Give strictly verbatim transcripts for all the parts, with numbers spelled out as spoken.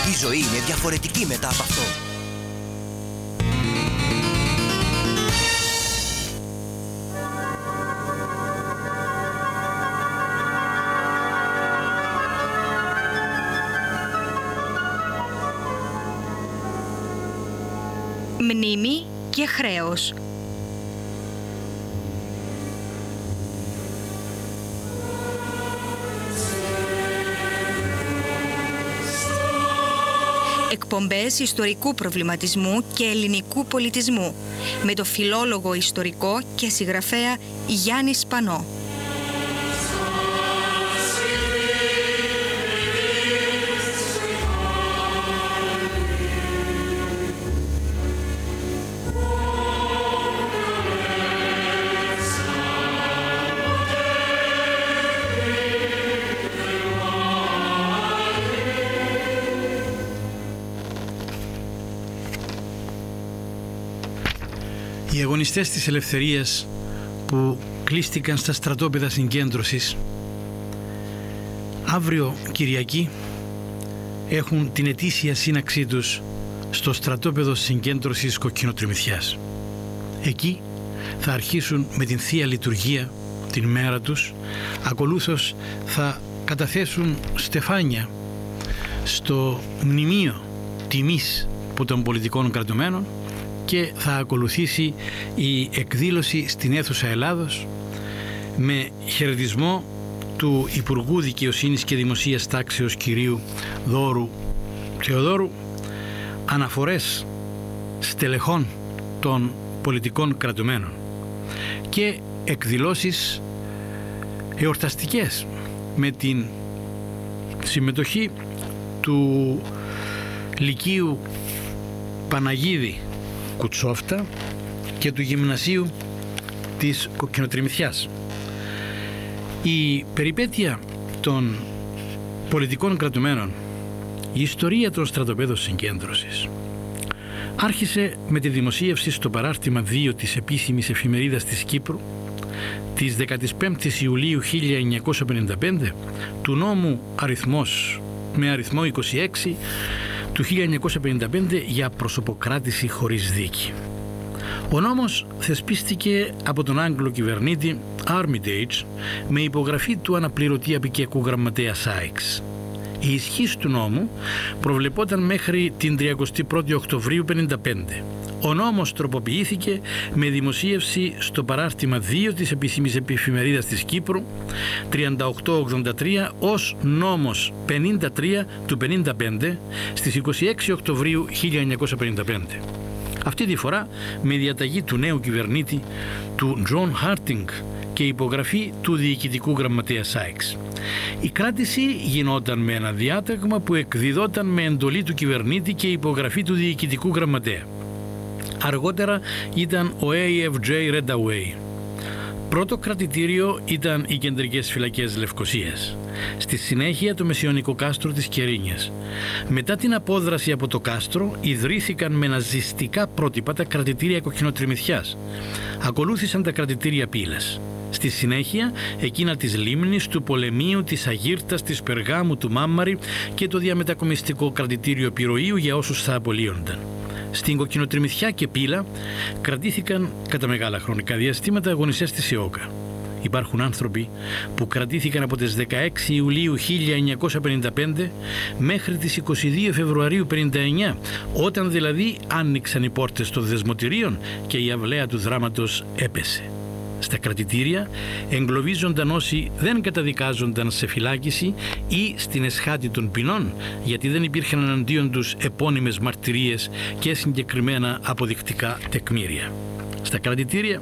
Η ζωή είναι διαφορετική μετά από αυτό. Μνήμη και χρέος. Εκπομπές ιστορικού προβληματισμού και ελληνικού πολιτισμού με το φιλόλογο ιστορικό και συγγραφέα Γιάννη Σπανό. Οι αγωνιστές της ελευθερίας που κλείστηκαν στα στρατόπεδα συγκέντρωσης αύριο Κυριακή έχουν την ετήσια σύναξή τους στο στρατόπεδο συγκέντρωσης Κοκκινοτριμηθιάς. Εκεί θα αρχίσουν με την Θεία Λειτουργία την μέρα τους, ακολούθως θα καταθέσουν στεφάνια στο μνημείο τιμής που των πολιτικών κρατουμένων και θα ακολουθήσει η εκδήλωση στην αίθουσα Ελλάδος με χαιρετισμό του Υπουργού Δικαιοσύνης και Δημοσίας Τάξεως κυρίου Δώρου Θεοδόρου, αναφορές στελεχών των πολιτικών κρατουμένων και εκδηλώσεις εορταστικές με την συμμετοχή του Λυκείου Παναγίδη Κουτσόφτα και του Γυμνασίου της Κοκκινοτριμηθιάς. Η περιπέτεια των πολιτικών κρατουμένων, η ιστορία των στρατοπέδων συγκέντρωσης άρχισε με τη δημοσίευση στο παράρτημα δύο της επίσημης εφημερίδας της Κύπρου της δεκαπέντε Ιουλίου χίλια εννιακόσια πενήντα πέντε του νόμου αριθμός με αριθμό είκοσι έξι του χίλια εννιακόσια πενήντα πέντε για προσωποκράτηση χωρίς δίκη. Ο νόμος θεσπίστηκε από τον Άγγλο κυβερνήτη Armitage με υπογραφή του αναπληρωτή απικιακού γραμματέα Σάιξ. Η ισχύς του νόμου προβλεπόταν μέχρι την τριαντά πρώτη Οκτωβρίου πενήντα πέντε. Ο νόμος τροποποιήθηκε με δημοσίευση στο παράρτημα δύο της επίσημης εφημερίδας της Κύπρου τριάντα οκτώ ογδόντα τρία ως νόμος πενήντα τρία του πενήντα πέντε στις είκοσι έξι Οκτωβρίου χίλια εννιακόσια πενήντα πέντε. Αυτή τη φορά με διαταγή του νέου κυβερνήτη του Τζον Χάρτινγκ και υπογραφή του διοικητικού γραμματέα Σάιξ. Η κράτηση γινόταν με ένα διάταγμα που εκδιδόταν με εντολή του κυβερνήτη και υπογραφή του διοικητικού γραμματέα. Αργότερα ήταν ο έι εφ τζέι Redaway. Πρώτο κρατητήριο ήταν οι κεντρικές φυλακές Λευκωσίας. Στη συνέχεια το μεσαιωνικό κάστρο της Κερίνιας. Μετά την απόδραση από το κάστρο ιδρύθηκαν με ναζιστικά πρότυπα τα κρατητήρια Κοκκινοτριμηθιάς. Ακολούθησαν τα κρατητήρια Πύλας. Στη συνέχεια εκείνα της Λίμνης, του Πολεμίου, της Αγύρτας, της Περγάμου, του Μάμμαρη και το διαμετακομιστικό κρατητήριο Πυροίου για όσους θα απολύονταν. Στην Κοκκινοτριμηθιά και Πύλα κρατήθηκαν κατά μεγάλα χρονικά διαστήματα αγωνιστές της ΕΟΚΑ. Υπάρχουν άνθρωποι που κρατήθηκαν από τις δεκαέξι Ιουλίου χίλια εννιακόσια πενήντα πέντε μέχρι τις είκοσι δύο Φεβρουαρίου πενήντα εννιά, όταν δηλαδή άνοιξαν οι πόρτες των δεσμοτηρίων και η αυλαία του δράματος έπεσε. Στα κρατητήρια εγκλωβίζονταν όσοι δεν καταδικάζονταν σε φυλάκιση ή στην εσχάτη των ποινών, γιατί δεν υπήρχαν εναντίον τους επώνυμες μαρτυρίες και συγκεκριμένα αποδεικτικά τεκμήρια. Στα κρατητήρια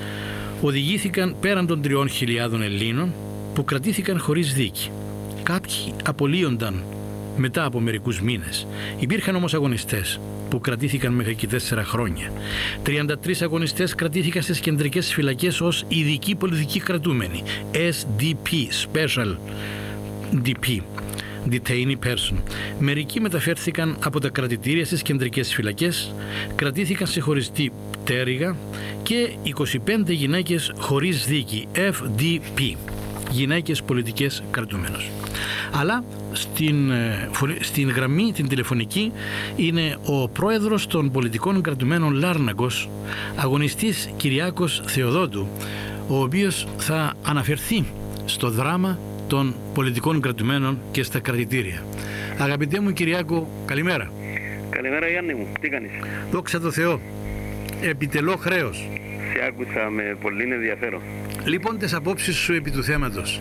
οδηγήθηκαν πέραν των τριών χιλιάδων Ελλήνων που κρατήθηκαν χωρίς δίκη. Κάποιοι απολύονταν μετά από μερικούς μήνες. Υπήρχαν όμως αγωνιστές που κρατήθηκαν μέχρι και τέσσερα χρόνια. τριάντα τρεις αγωνιστές κρατήθηκαν στις κεντρικές φυλακές ως ειδικοί πολιτικοί κρατούμενοι, ες ντι πι, Special ντι πι, Detainee Person. Μερικοί μεταφέρθηκαν από τα κρατητήρια στις κεντρικές φυλακές, κρατήθηκαν σε χωριστή πτέρυγα και είκοσι πέντε γυναίκες χωρίς δίκη, εφ ντι πι. γυναίκες πολιτικές κρατούμενους. Αλλά στην, στην γραμμή την τηλεφωνική είναι ο πρόεδρος των πολιτικών κρατουμένων Λάρναγκος, αγωνιστής Κυριάκος Θεοδότου, ο οποίος θα αναφερθεί στο δράμα των πολιτικών κρατουμένων και στα κρατητήρια. Αγαπητέ μου Κυριάκο, καλημέρα. Καλημέρα Γιάννη μου, τι κάνεις? Δόξα τω Θεώ, επιτελώ χρέος. Σε άκουσα με πολύ ενδιαφέρον. Λοιπόν, τις απόψεις σου επί του θέματος.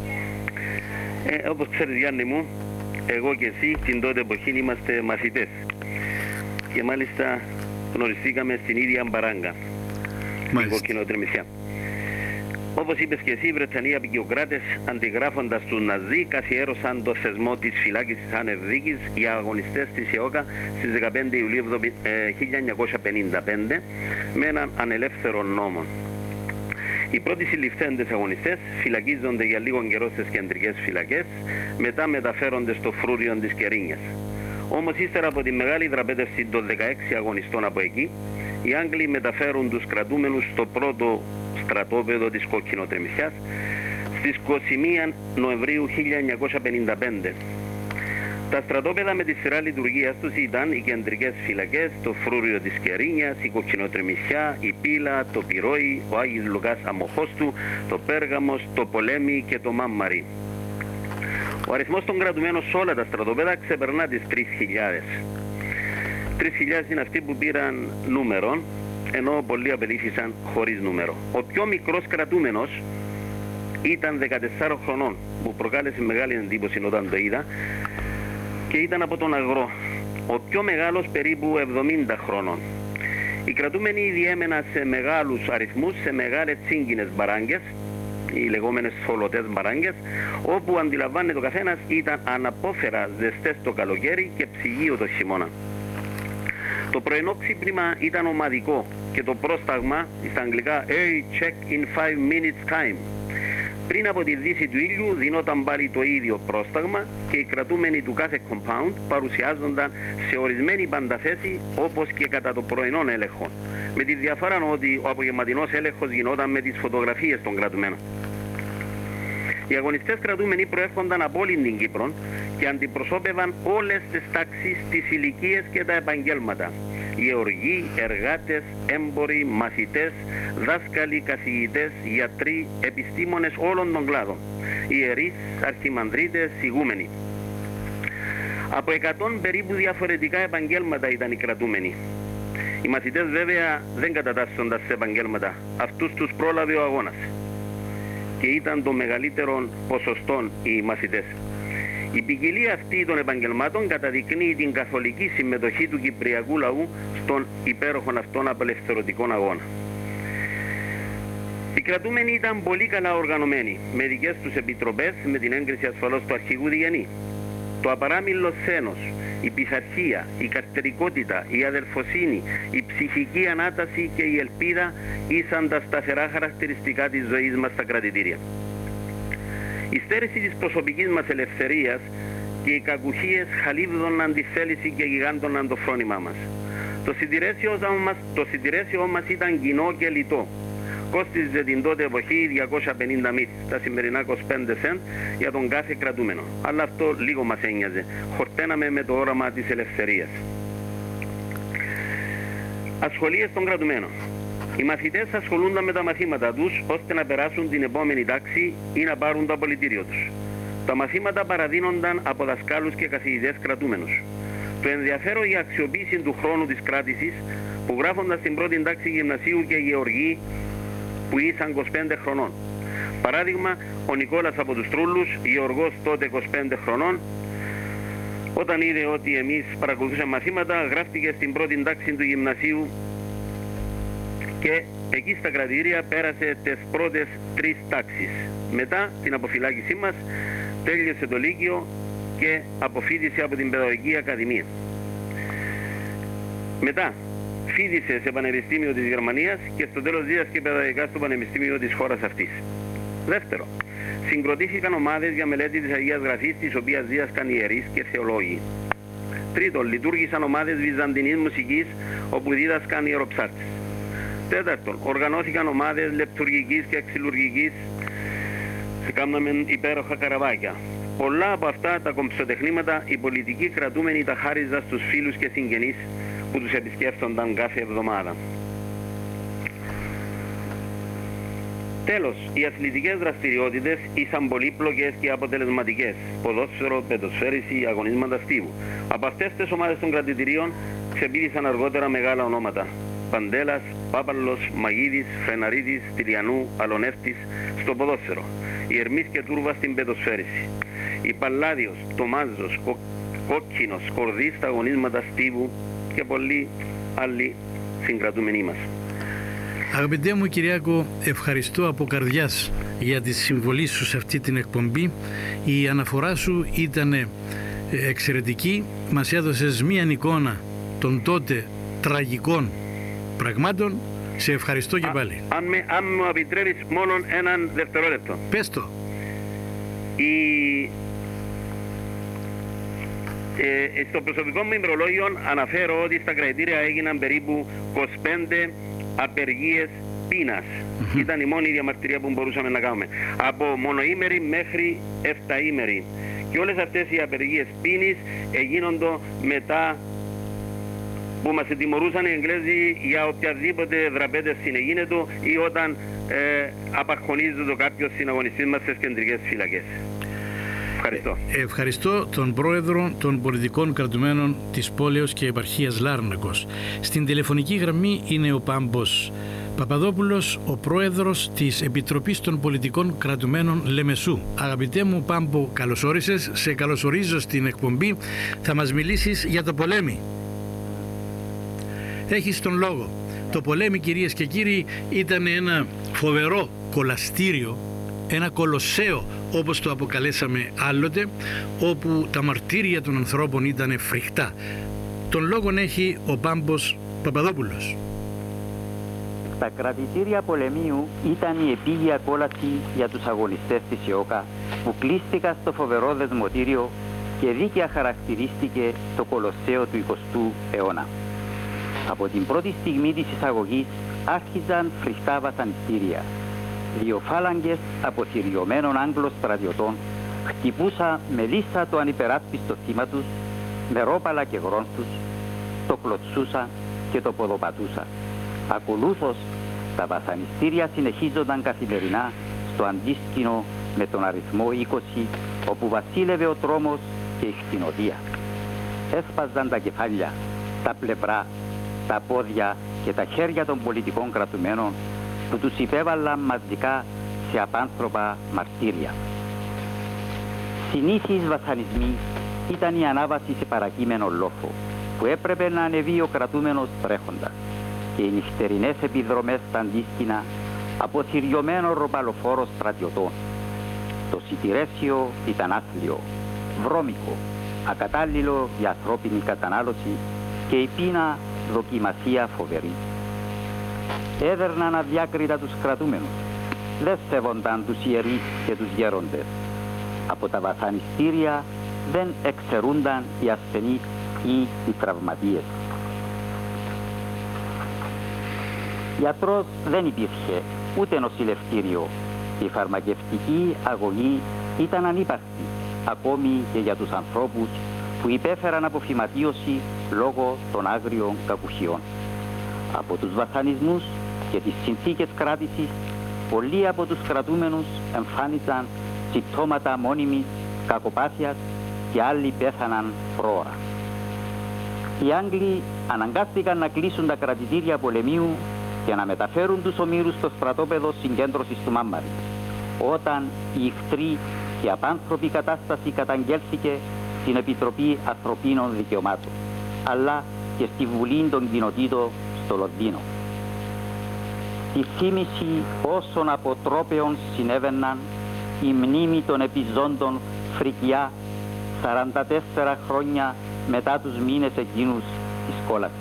Ε, όπως ξέρεις Γιάννη μου, εγώ και εσύ την τότε εποχή είμαστε μαθητές. Και μάλιστα γνωριστήκαμε στην ίδια μπαράγκα, στην κοκκινοτριμισιά. Όπως είπες και εσύ, οι Βρετανοί απεικιοκράτες, αντιγράφοντας τους Ναζί, καθιέρωσαν το θεσμό της φυλάκισης άνευ δίκης για αγωνιστές της ΕΟΚΑ στις δεκαπέντε Ιουλίου χίλια εννιακόσια πενήντα πέντε με έναν ανελεύθερο νόμο. Οι πρώτοι συλληφθέντες αγωνιστές φυλακίζονται για λίγο καιρό στις κεντρικές φυλακές, μετά μεταφέρονται στο φρούριο της Κερίνιας. Όμως ύστερα από τη μεγάλη δραπέτευση των δεκαέξι αγωνιστών από εκεί, οι Άγγλοι μεταφέρουν τους κρατούμενους στο πρώτο στρατόπεδο της Κοκκινοτριμισιάς στις είκοσι μία Νοεμβρίου χίλια εννιακόσια πενήντα πέντε. Τα στρατόπεδα με τη σειρά λειτουργίας τους ήταν οι κεντρικές φυλακές, το φρούριο της Κερίνιας, η Κοκκινοτριμισιά, η Πύλα, το Πυρόι, ο Άγιος Λουκάς Αμοχώστου, το Πέργαμος, το Πολέμι και το Μάμμαρι. Ο αριθμός των κρατουμένων σε όλα τα στρατόπεδα ξεπερνά τις τρεις χιλιάδες. τρεις χιλιάδες είναι αυτοί που πήραν νούμερο, ενώ πολλοί απελήφθησαν χωρίς νούμερο. Ο πιο μικρός κρατούμενος ήταν δεκατεσσάρων χρονών, που προκάλεσε μεγάλη εντύπωση όταν το είδα, και ήταν από τον Αγρό. Ο πιο μεγάλος περίπου εβδομήντα χρονών. Οι κρατούμενοι διέμεναν σε μεγάλους αριθμούς, σε μεγάλες τσίγκινες μπαράγκες, οι λεγόμενες θολωτές μπαράγκες, όπου αντιλαμβάνεται ο καθένας ήταν αναπόφερα ζεστές το καλοκαίρι και ψυγείο το χειμώνα. Το πρωινό ξύπνημα ήταν ομαδικό και το πρόσταγμα στα αγγλικά «Hey, check in five minutes time». Πριν από τη δύση του ήλιου δινόταν πάλι το ίδιο πρόσταγμα και οι κρατούμενοι του κάθε compound παρουσιάζονταν σε ορισμένη πανταθέση όπως και κατά το πρωινό έλεγχο. Με τη διαφορά ότι ο απογευματινός έλεγχος γινόταν με τις φωτογραφίες των κρατουμένων. Οι αγωνιστές κρατούμενοι προέρχονταν από όλη την Κύπρο και αντιπροσώπευαν όλες τις τάξεις, τις ηλικίες και τα επαγγέλματα. Γεωργοί, εργάτες, έμποροι, μαθητές, δάσκαλοι, καθηγητές, γιατροί, επιστήμονες όλων των κλάδων, ιερείς, αρχιμανδρίτες, ηγούμενοι. Από εκατό περίπου διαφορετικά επαγγέλματα ήταν οι κρατούμενοι. Οι μαθητές βέβαια δεν κατατάσσονταν σε επαγγέλματα, αυτούς τους πρόλαβε ο αγώνας και ήταν το μεγαλύτερο ποσοστό οι μαθητές. Η ποικιλία αυτή των επαγγελμάτων καταδεικνύει την καθολική συμμετοχή του κυπριακού λαού στον υπέροχον αυτόν απελευθερωτικό αγώνα. Οι κρατούμενοι ήταν πολύ καλά οργανωμένοι, με δικές τους επιτροπές, με την έγκριση ασφαλώς του αρχηγού Διγενή. Το απαράμιλο σθένος, η πειθαρχία, η καρτερικότητα, η αδελφοσύνη, η ψυχική ανάταση και η ελπίδα ήσαν τα σταθερά χαρακτηριστικά της ζωής μας στα κρατητήρια. Η στέρηση της προσωπικής μας ελευθερίας και οι κακουχίες χαλίβδωναν τη θέληση και γιγάντωναν το φρόνημά μας. Το συντηρέσιο μας, το συντηρέσιο μας ήταν κοινό και λιτό. Κόστιζε την τότε εποχή διακόσια πενήντα μύθ, τα σημερινά είκοσι πέντε σεντ για τον κάθε κρατούμενο. Αλλά αυτό λίγο μας ένοιαζε. Χορταίναμε με το όραμα της ελευθερίας. Ασχολίες των κρατουμένων. Οι μαθητές ασχολούνταν με τα μαθήματα τους ώστε να περάσουν την επόμενη τάξη ή να πάρουν το απολυτήριο τους. Τα μαθήματα παραδίνονταν από δασκάλους και καθηγητές κρατούμενους. Το ενδιαφέρον για αξιοποίηση του χρόνου της κράτησης που γράφονταν στην πρώτη τάξη γυμνασίου και γεωργοί που ήσαν είκοσι πέντε χρονών. Παράδειγμα, ο Νικόλας από τους Τρούλους, γεωργός τότε είκοσι πέντε χρονών, όταν είδε ότι εμείς παρακολουθούσαμε μαθήματα, γράφτηκε στην πρώτη τάξη του γυμνασίου και εκεί στα κρατητήρια πέρασε τις πρώτες τρεις τάξεις. Μετά την αποφυλάκησή μας τέλειωσε το Λύκειο και αποφοίτησε από την Παιδαγωγική Ακαδημία. Μετά φοίτησε σε Πανεπιστήμιο της Γερμανίας και στο τέλος δίδασκε παιδαγωγικά στο Πανεπιστήμιο της χώρας αυτής. Δεύτερο, συγκροτήθηκαν ομάδες για μελέτη της Αγίας Γραφής, τις οποίες δίδασκαν ιερείς και θεολόγοι. Τρίτον, λειτουργήσαν ομάδες βυζαντινής μουσικής, όπου δίδασκαν Κάναμε υπέροχα καραβάκια. Πολλά από αυτά τα κομψοτεχνήματα οι πολιτικοί κρατούμενοι τα χάριζαν στους φίλους και συγγενείς που τους επισκέφτονταν κάθε εβδομάδα. Τέλος, οι αθλητικές δραστηριότητες ήσαν πολύπλοκες και αποτελεσματικές. Ποδόσφαιρο, πετοσφαίριση, αγωνίσματα στίβου. Από αυτές τις ομάδες των κρατητηρίων ξεπήδησαν αργότερα μεγάλα ονόματα. Παντέλας, Πάπαλος, Μαγίδης, Φεναρίδης, Τηλιανού, Αλονεύτης στο ποδόσφαιρο. Η Ερμής και Τούρβα στην πετοσφαίριση. Η Παλλάδιος, Τομάζος, Κο... Κόκκινος, Κορδής στα αγωνίσματα στίβου και πολλοί άλλοι συγκρατούμενοι μας. Αγαπητέ μου Κυριάκο, ευχαριστώ από καρδιάς για τη συμβολή σου σε αυτή την εκπομπή. Η αναφορά σου ήταν εξαιρετική. Μας έδωσες μία εικόνα των τότε τραγικών πραγμάτων. Σε ευχαριστώ και πάλι. Α, αν, με, αν μου επιτρέπεις μόνο έναν δευτερόλεπτο. Πες το. Η... Ε, στο προσωπικό μου ημερολόγιο αναφέρω ότι στα κρατητήρια έγιναν περίπου είκοσι πέντε απεργίες πείνας. Mm-hmm. Ήταν η μόνη διαμαρτυρία που μπορούσαμε να κάνουμε. Από μονοήμερη μέχρι εφταήμερη. Και όλες αυτές οι απεργίες πείνης έγινονται μετά που μας τιμωρούσαν οι Εγγλέζοι για οποιαδήποτε δραπέτες συνεγίνεται ή όταν ε, απαρχονίζεται κάποιος συναγωνιστής μας στις κεντρικές φυλακές. Ευχαριστώ. Ε, ευχαριστώ τον πρόεδρο των πολιτικών κρατουμένων της πόλεως και επαρχίας Λάρνακος. Στην τηλεφωνική γραμμή είναι ο Πάμπος Παπαδόπουλος, ο πρόεδρος της Επιτροπής των Πολιτικών Κρατουμένων Λεμεσού. Αγαπητέ μου Πάμπο, καλώς όρισες. Σε καλωσορίζω στην εκπομπή. Θα μας μιλήσεις για το πολέμι. Έχεις τον λόγο. Το πολέμι, κυρίες και κύριοι, ήταν ένα φοβερό κολαστήριο, ένα κολοσσέο όπως το αποκαλέσαμε άλλοτε, όπου τα μαρτύρια των ανθρώπων ήταν φρικτά. Τον λόγον έχει ο Πάμπος Παπαδόπουλος. Τα κρατητήρια πολεμίου ήταν η επίγεια κόλαση για τους αγωνιστές της ΙΟΚΑ που κλείστηκαν στο φοβερό δεσμοτήριο και δίκαια χαρακτηρίστηκε το κολοσσέο του εικοστού αιώνα. Από την πρώτη στιγμή της εισαγωγής άρχιζαν φρικτά βασανιστήρια. Δύο φάλαγγες αποθυριωμένων Άγγλων στρατιωτών χτυπούσαν με λύσα το ανυπεράσπιστο θύμα τους, με ρόπαλα και γρόνθους, το κλωτσούσαν και το ποδοπατούσαν. Ακολούθως, τα βασανιστήρια συνεχίζονταν καθημερινά στο αντίσκηνο με τον αριθμό είκοσι, όπου βασίλευε ο τρόμος και η κτηνοδία. Έσπαζαν τα κεφάλια, τα πλευρά, τα πόδια και τα χέρια των πολιτικών κρατουμένων που τους υπέβαλαν μαζικά σε απάνθρωπα μαρτύρια. Συνήθεις βασανισμοί ήταν η ανάβαση σε παρακείμενο λόφο που έπρεπε να ανεβεί ο κρατούμενος τρέχοντας και οι νυχτερινές επιδρομές στα αντίσκηνα αποθυριωμένο ροπαλοφόρο στρατιωτών. Το σιτηρέσιο ήταν άθλιο, βρώμικο, ακατάλληλο για ανθρώπινη κατανάλωση και η πείνα δοκιμασία φοβερή. Έδερναν αδιάκριτα τους κρατούμενους. Δεν σέβονταν τους ιερείς και τους γέροντες. Από τα βασανιστήρια δεν εξαιρούνταν οι ασθενείς ή οι τραυματίες. Γιατρός δεν υπήρχε, ούτε νοσηλευτήριο. Η φαρμακευτική αγωγή ήταν ανύπαρκτη, ακόμη και για τους ανθρώπους που υπέφεραν από φυματίωση λόγω των άγριων κακουχιών. Από τους βασανισμούς και τις συνθήκες κράτησης, πολλοί από τους κρατούμενους εμφάνισαν συμπτώματα μόνιμης κακοπάθειας και άλλοι πέθαναν πρόωρα. Οι Άγγλοι αναγκάστηκαν να κλείσουν τα κρατητήρια πολεμίου και να μεταφέρουν τους ομήρους στο στρατόπεδο συγκέντρωσης του Μάμμαρη, όταν η ηχτρή και απάνθρωπη κατάσταση καταγγέλθηκε στην Επιτροπή Ανθρωπίνων Δικαιωμάτων, αλλά και στη Βουλή των Κοινοτήτων στο Λονδίνο. Τη θύμηση όσων αποτρόπαιων συνέβαιναν η μνήμη των επιζώντων φρικιά σαράντα τέσσερα χρόνια μετά τους μήνες εκείνους της κόλασης.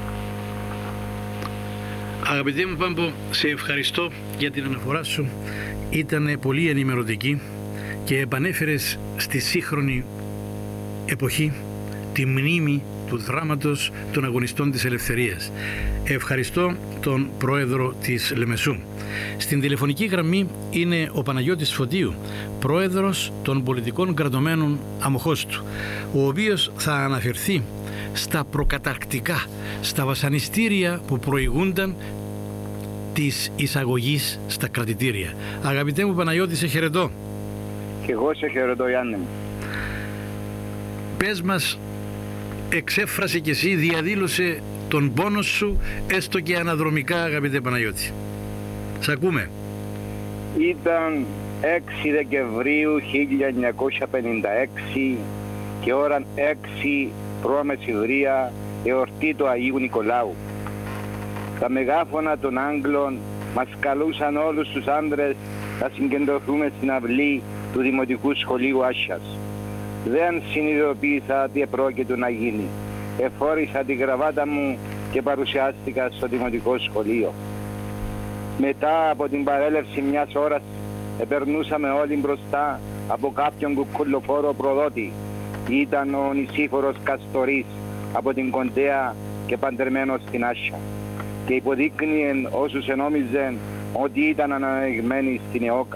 Αγαπητέ μου Πάμπο, σε ευχαριστώ για την αναφορά σου. Ήταν πολύ ενημερωτική και επανέφερες στη σύγχρονη εποχή τη μνήμη του δράματος των αγωνιστών της ελευθερίας. Ευχαριστώ τον πρόεδρο της Λεμεσού. Στην τηλεφωνική γραμμή είναι ο Παναγιώτης Φωτίου, πρόεδρος των πολιτικών κρατωμένων Αμοχώστου, ο οποίος θα αναφερθεί στα προκαταρκτικά, στα βασανιστήρια που προηγούνταν της εισαγωγής στα κρατητήρια. Αγαπητέ μου Παναγιώτη, σε χαιρετώ. Και εγώ σε χαιρετώ, Γιάννη μου. Πες μας, εξέφρασε και εσύ, διαδήλωσε τον πόνο σου, έστω και αναδρομικά, αγαπητέ Παναγιώτη. Σ' ακούμε. Ήταν έξι Δεκεμβρίου χίλια εννιακόσια πενήντα έξι και ώρα έξι π.Μ. εορτή του Αγίου Νικολάου. Τα μεγάφωνα των Άγγλων μας καλούσαν όλους τους άντρες να συγκεντρωθούμε στην αυλή του Δημοτικού Σχολείου Άσιας. Δεν συνειδητοποίησα τι επρόκειτο να γίνει. Εφόρησα τη γραβάτα μου και παρουσιάστηκα στο Δημοτικό Σχολείο. Μετά από την παρέλευση μιας ώρας επερνούσαμε όλοι μπροστά από κάποιον κουκουλοφόρο προδότη. Ήταν ο νησίφορος Καστορής από την Κοντέα και παντρεμένος στην Άσια, και υποδείκνυεν όσους ενόμιζεν ότι ήταν αναεγμένοι στην ΕΟΚΑ.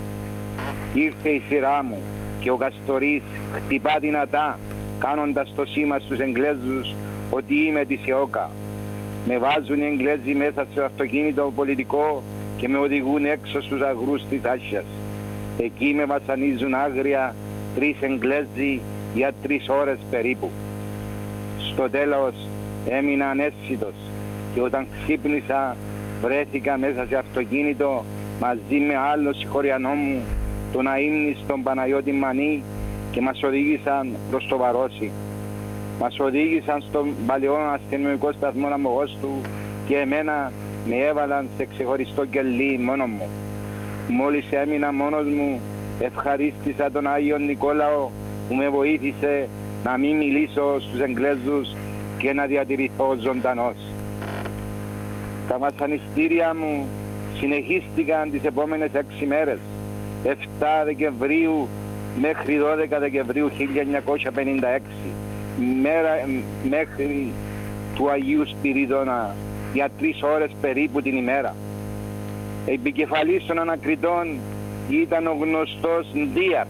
Ήρθε η σειρά μου και ο Καστορής χτυπά δυνατά, κάνοντας το σήμα στους Εγγλέζους ότι είμαι της ΕΟΚΑ. Με βάζουν οι Εγγλέζοι μέσα στο αυτοκίνητο πολιτικό και με οδηγούν έξω στους αγρούς της Άσιας. Εκεί με βασανίζουν άγρια τρεις Εγγλέζοι για τρεις ώρες περίπου. Στο τέλος έμεινα ανέστητος και όταν ξύπνησα βρέθηκα μέσα σε αυτοκίνητο μαζί με άλλο συγχωριανό μου, τον αείμνηστον Παναγιώτη Μανή, και μας οδήγησαν προς το Βαρόσι. Μας οδήγησαν στον παλαιό αστυνομικό σταθμό Αμοχώστου και εμένα με έβαλαν σε ξεχωριστό κελί μόνο μου. Μόλις έμεινα μόνος μου, ευχαρίστησα τον Άγιο Νικόλαο που με βοήθησε να μην μιλήσω στους Εγγλέζους και να διατηρηθώ ζωντανός. Τα βασανιστήρια μου συνεχίστηκαν τις επόμενες έξι μέρες, εφτά Δεκεμβρίου μέχρι δώδεκα Δεκεμβρίου χίλια εννιακόσια πενήντα έξι, μέρα, μέχρι του Αγίου Σπυρίδωνα, για τρεις ώρες περίπου την ημέρα. Επικεφαλής των ανακριτών ήταν ο γνωστός Ντίαρ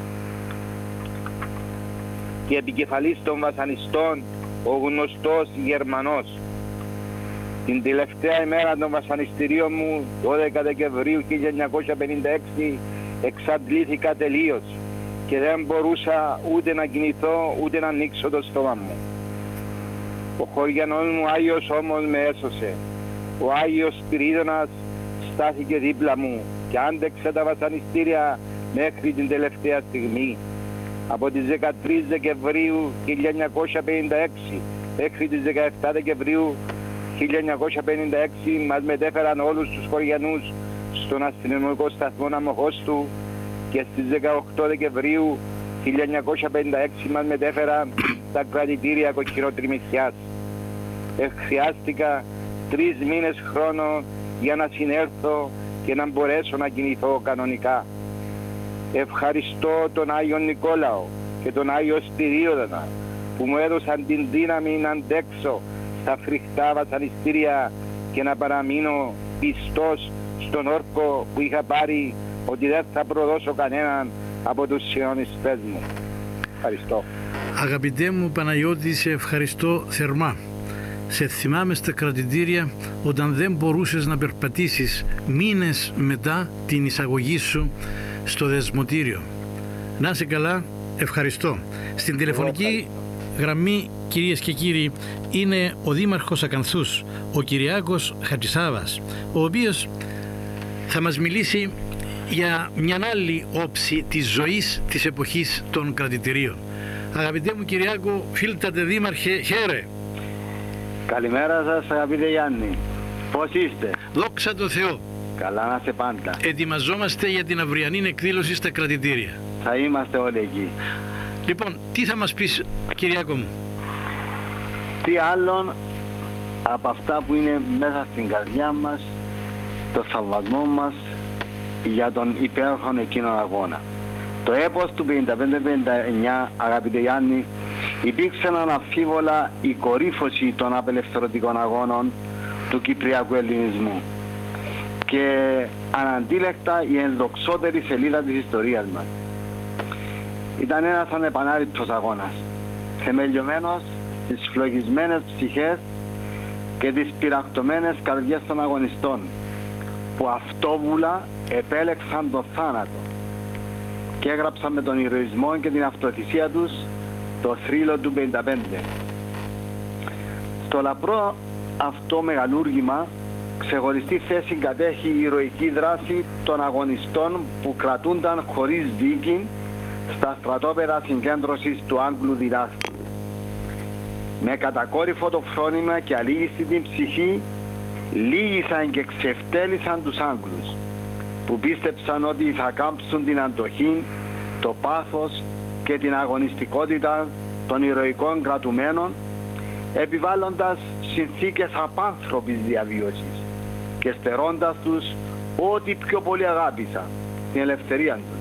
και επικεφαλής των βασανιστών ο γνωστός Γερμανός. Την τελευταία ημέρα των βασανιστήριων μου, δώδεκα Δεκεμβρίου χίλια εννιακόσια πενήντα έξι, εξαντλήθηκα τελείως και δεν μπορούσα ούτε να κινηθώ ούτε να ανοίξω το στόμα μου. Ο χωριανός μου Άγιος όμως με έσωσε. Ο Άγιος Σπυρίδωνας στάθηκε δίπλα μου και άντεξε τα βασανιστήρια μέχρι την τελευταία στιγμή. Από τις δεκατρείς Δεκεμβρίου χίλια εννιακόσια πενήντα έξι μέχρι τις δεκαεπτά Δεκεμβρίου χίλια εννιακόσια πενήντα έξι μας μετέφεραν όλους τους χωριανούς στον αστυνομικό σταθμό Αμοχώστου και στις δεκαοκτώ Δεκεμβρίου χίλια εννιακόσια πενήντα έξι μας μετέφεραν στα κρατητήρια Κοκκινοτριμηθιάς. Χρειάστηκα τρεις μήνες χρόνο για να συνέλθω και να μπορέσω να κινηθώ κανονικά. Ευχαριστώ τον Άγιο Νικόλαο και τον Άγιο Σπυρίδωνα που μου έδωσαν την δύναμη να αντέξω στα φρικτά βασανιστήρια και να παραμείνω πιστός στον όρκο που είχα πάρει ότι δεν θα προδώσω κανέναν από τους σιωνιστές μου. Ευχαριστώ. Αγαπητέ μου Παναγιώτη, σε ευχαριστώ θερμά. Σε θυμάμαι στα κρατητήρια όταν δεν μπορούσες να περπατήσεις μήνες μετά την εισαγωγή σου στο δεσμοτήριο. Να είσαι καλά, ευχαριστώ. Στην τηλεφωνική γραμμή, κυρίες και κύριοι, είναι ο Δήμαρχος Ακανθούς, ο Κυριάκος Χατζησάβας, ο οποίος θα μας μιλήσει για μια άλλη όψη της ζωής της εποχής των κρατητηρίων. Αγαπητέ μου Κυριάκο, φίλτατε Δήμαρχε, χαίρε. Καλημέρα σας αγαπητέ Γιάννη. Πώς είστε? Δόξα τω Θεώ. Καλά να είστε πάντα. Ετοιμαζόμαστε για την αυριανή εκδήλωση στα κρατητήρια. Θα είμαστε όλοι εκεί. Λοιπόν, τι θα μας πεις Κυριάκο μου? Τι άλλον από αυτά που είναι μέσα στην καρδιά μας, το θαυμασμό μας για τον υπέροχον εκείνον αγώνα. Το έπος του πενήντα πέντε πενήντα εννιά, αγαπητέ Γιάννη, υπήρξε αναμφίβολα η κορύφωση των απελευθερωτικών αγώνων του Κυπριακού Ελληνισμού και αναντίλεκτα η ενδοξότερη σελίδα της ιστορίας μας. Ήταν ένας ανεπανάληπτος αγώνας, θεμελιωμένος στις φλογισμένες ψυχές και τις πυρακτωμένες καρδιές των αγωνιστών, που αυτόβουλα επέλεξαν τον θάνατο και έγραψαν με τον ηρωισμό και την αυτοθυσία τους το θρύλο του πενήντα πέντε. Στο λαπρό αυτό μεγαλούργημα ξεχωριστή θέση κατέχει η ηρωική δράση των αγωνιστών που κρατούνταν χωρίς δίκη στα στρατόπεδα συγκέντρωσης του Άγγλου διδάσκη. Με κατακόρυφο το φρόνημα και αλήγιστη την ψυχή λύγησαν και ξεφτέλησαν τους Άγγλους, που πίστεψαν ότι θα κάμψουν την αντοχή, το πάθος και την αγωνιστικότητα των ηρωικών κρατουμένων, επιβάλλοντας συνθήκες απάνθρωπης διαβίωσης και στερώντας τους ό,τι πιο πολύ αγάπησαν, την ελευθερία τους.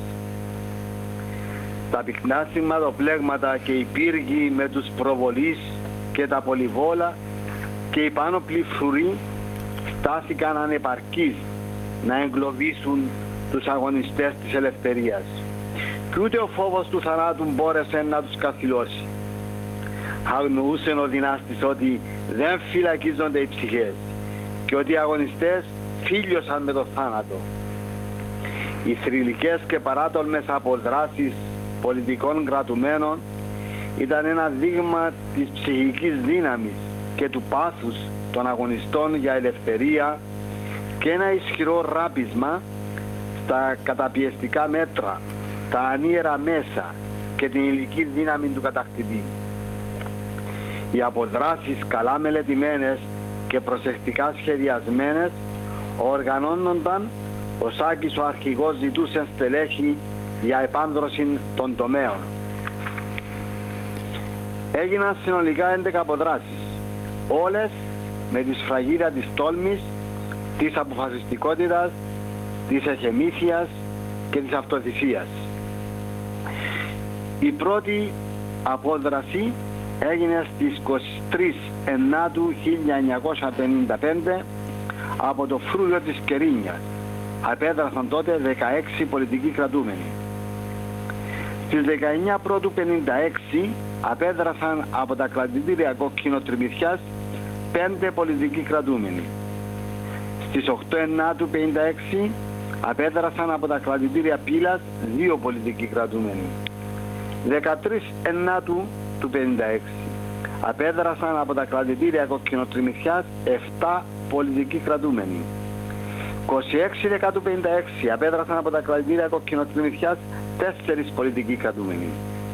Τα πυκνά σηματοπλέγματα και οι πύργοι με τους προβολείς και τα πολυβόλα και οι πάνωπλοι φρουροί στάθηκαν ανεπαρκείς να εγκλωβίσουν τους αγωνιστές της ελευθερίας, και ούτε ο φόβος του θανάτου μπόρεσε να τους καθυλώσει. Αγνοούσε ο δυνάστης ότι δεν φυλακίζονται οι ψυχές και ότι οι αγωνιστές φίλιωσαν με το θάνατο. Οι θρυλικές και παράτολμες αποδράσεις πολιτικών κρατουμένων ήταν ένα δείγμα της ψυχικής δύναμης και του πάθους των αγωνιστών για ελευθερία και ένα ισχυρό ράπισμα στα καταπιεστικά μέτρα, τα ανίερα μέσα και την υλική δύναμη του κατακτητή. Οι αποδράσεις καλά μελετημένες και προσεκτικά σχεδιασμένες οργανώνονταν, ο Σάκης ο αρχηγός ζητούσε στελέχη για επάνδρωση των τομέων. Έγιναν συνολικά έντεκα αποδράσεις, όλες με τη σφραγίδα της τόλμης, της αποφασιστικότητας, της εχεμήθειας και της αυτοθυσίας. Η πρώτη απόδραση έγινε στις είκοσι τρεις Ενάτου χίλια εννιακόσια πενήντα πέντε από το φρούριο της Κερίνιας. Απέδρασαν τότε δεκαέξι πολιτικοί κρατούμενοι. Στις δεκαεννιά Πρώτου πενήντα έξι απέδρασαν από τα κρατητήρια Κοκκινοτριμηθιάς πέντε πολιτικοί κρατούμενοι. Στις οκτώ Ενάτου πενήντα έξι απέδρασαν από τα κρατητήρια Πύλας δύο πολιτικοί κρατούμενοι. δεκατρείς Ενάτου του πενήντα έξι απέδρασαν από τα κρατητήρια Κοκκινοτριμηθιάς επτά πολιτικοί κρατούμενοι. είκοσι έξι Δεκάτου πενήντα έξι απέδρασαν από τα κρατητήρια Κοκκινοτριμηθιάς τέσσερις πολιτικοί κρατούμενοι.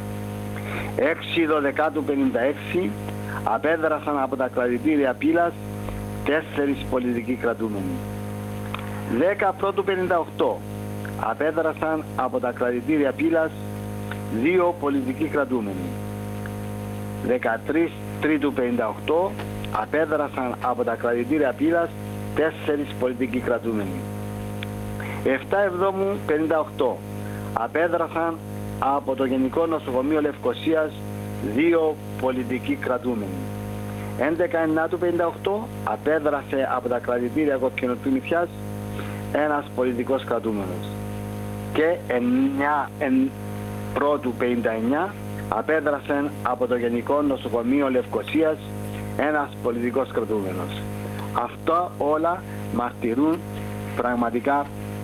έξι Δωδεκάτου πενήντα έξι απέδρασαν από τα κρατητήρια Πύλας τέσσερις πολιτικοί κρατούμενοι. δέκα Πρώτου πενήντα οκτώ απέδρασαν από τα κρατητήρια Πύλας δύο πολιτικοί κρατούμενοι. δεκατρείς Τρίτου πενήντα οκτώ απέδρασαν από τα κρατητήρια Πύλας τέσσερις πολιτικοί κρατούμενοι. επτά Εβδόμου πενήντα οκτώ απέδρασαν από το Γενικό Νοσοκομείο Λευκωσίας δύο πολιτικοί κρατούμενοι. έντεκα Ενάτου πενήντα οκτώ απέδρασε από τα κρατητήρια Κοκκινοτριμηθιάς ένας πολιτικός κρατούμενος. Και εννιά Πρώτου πενήντα εννιά απέδρασε από το Γενικό Νοσοκομείο Λευκωσίας ένας πολιτικός κρατούμενος. Αυτά όλα μαρτυρούν πραγματικά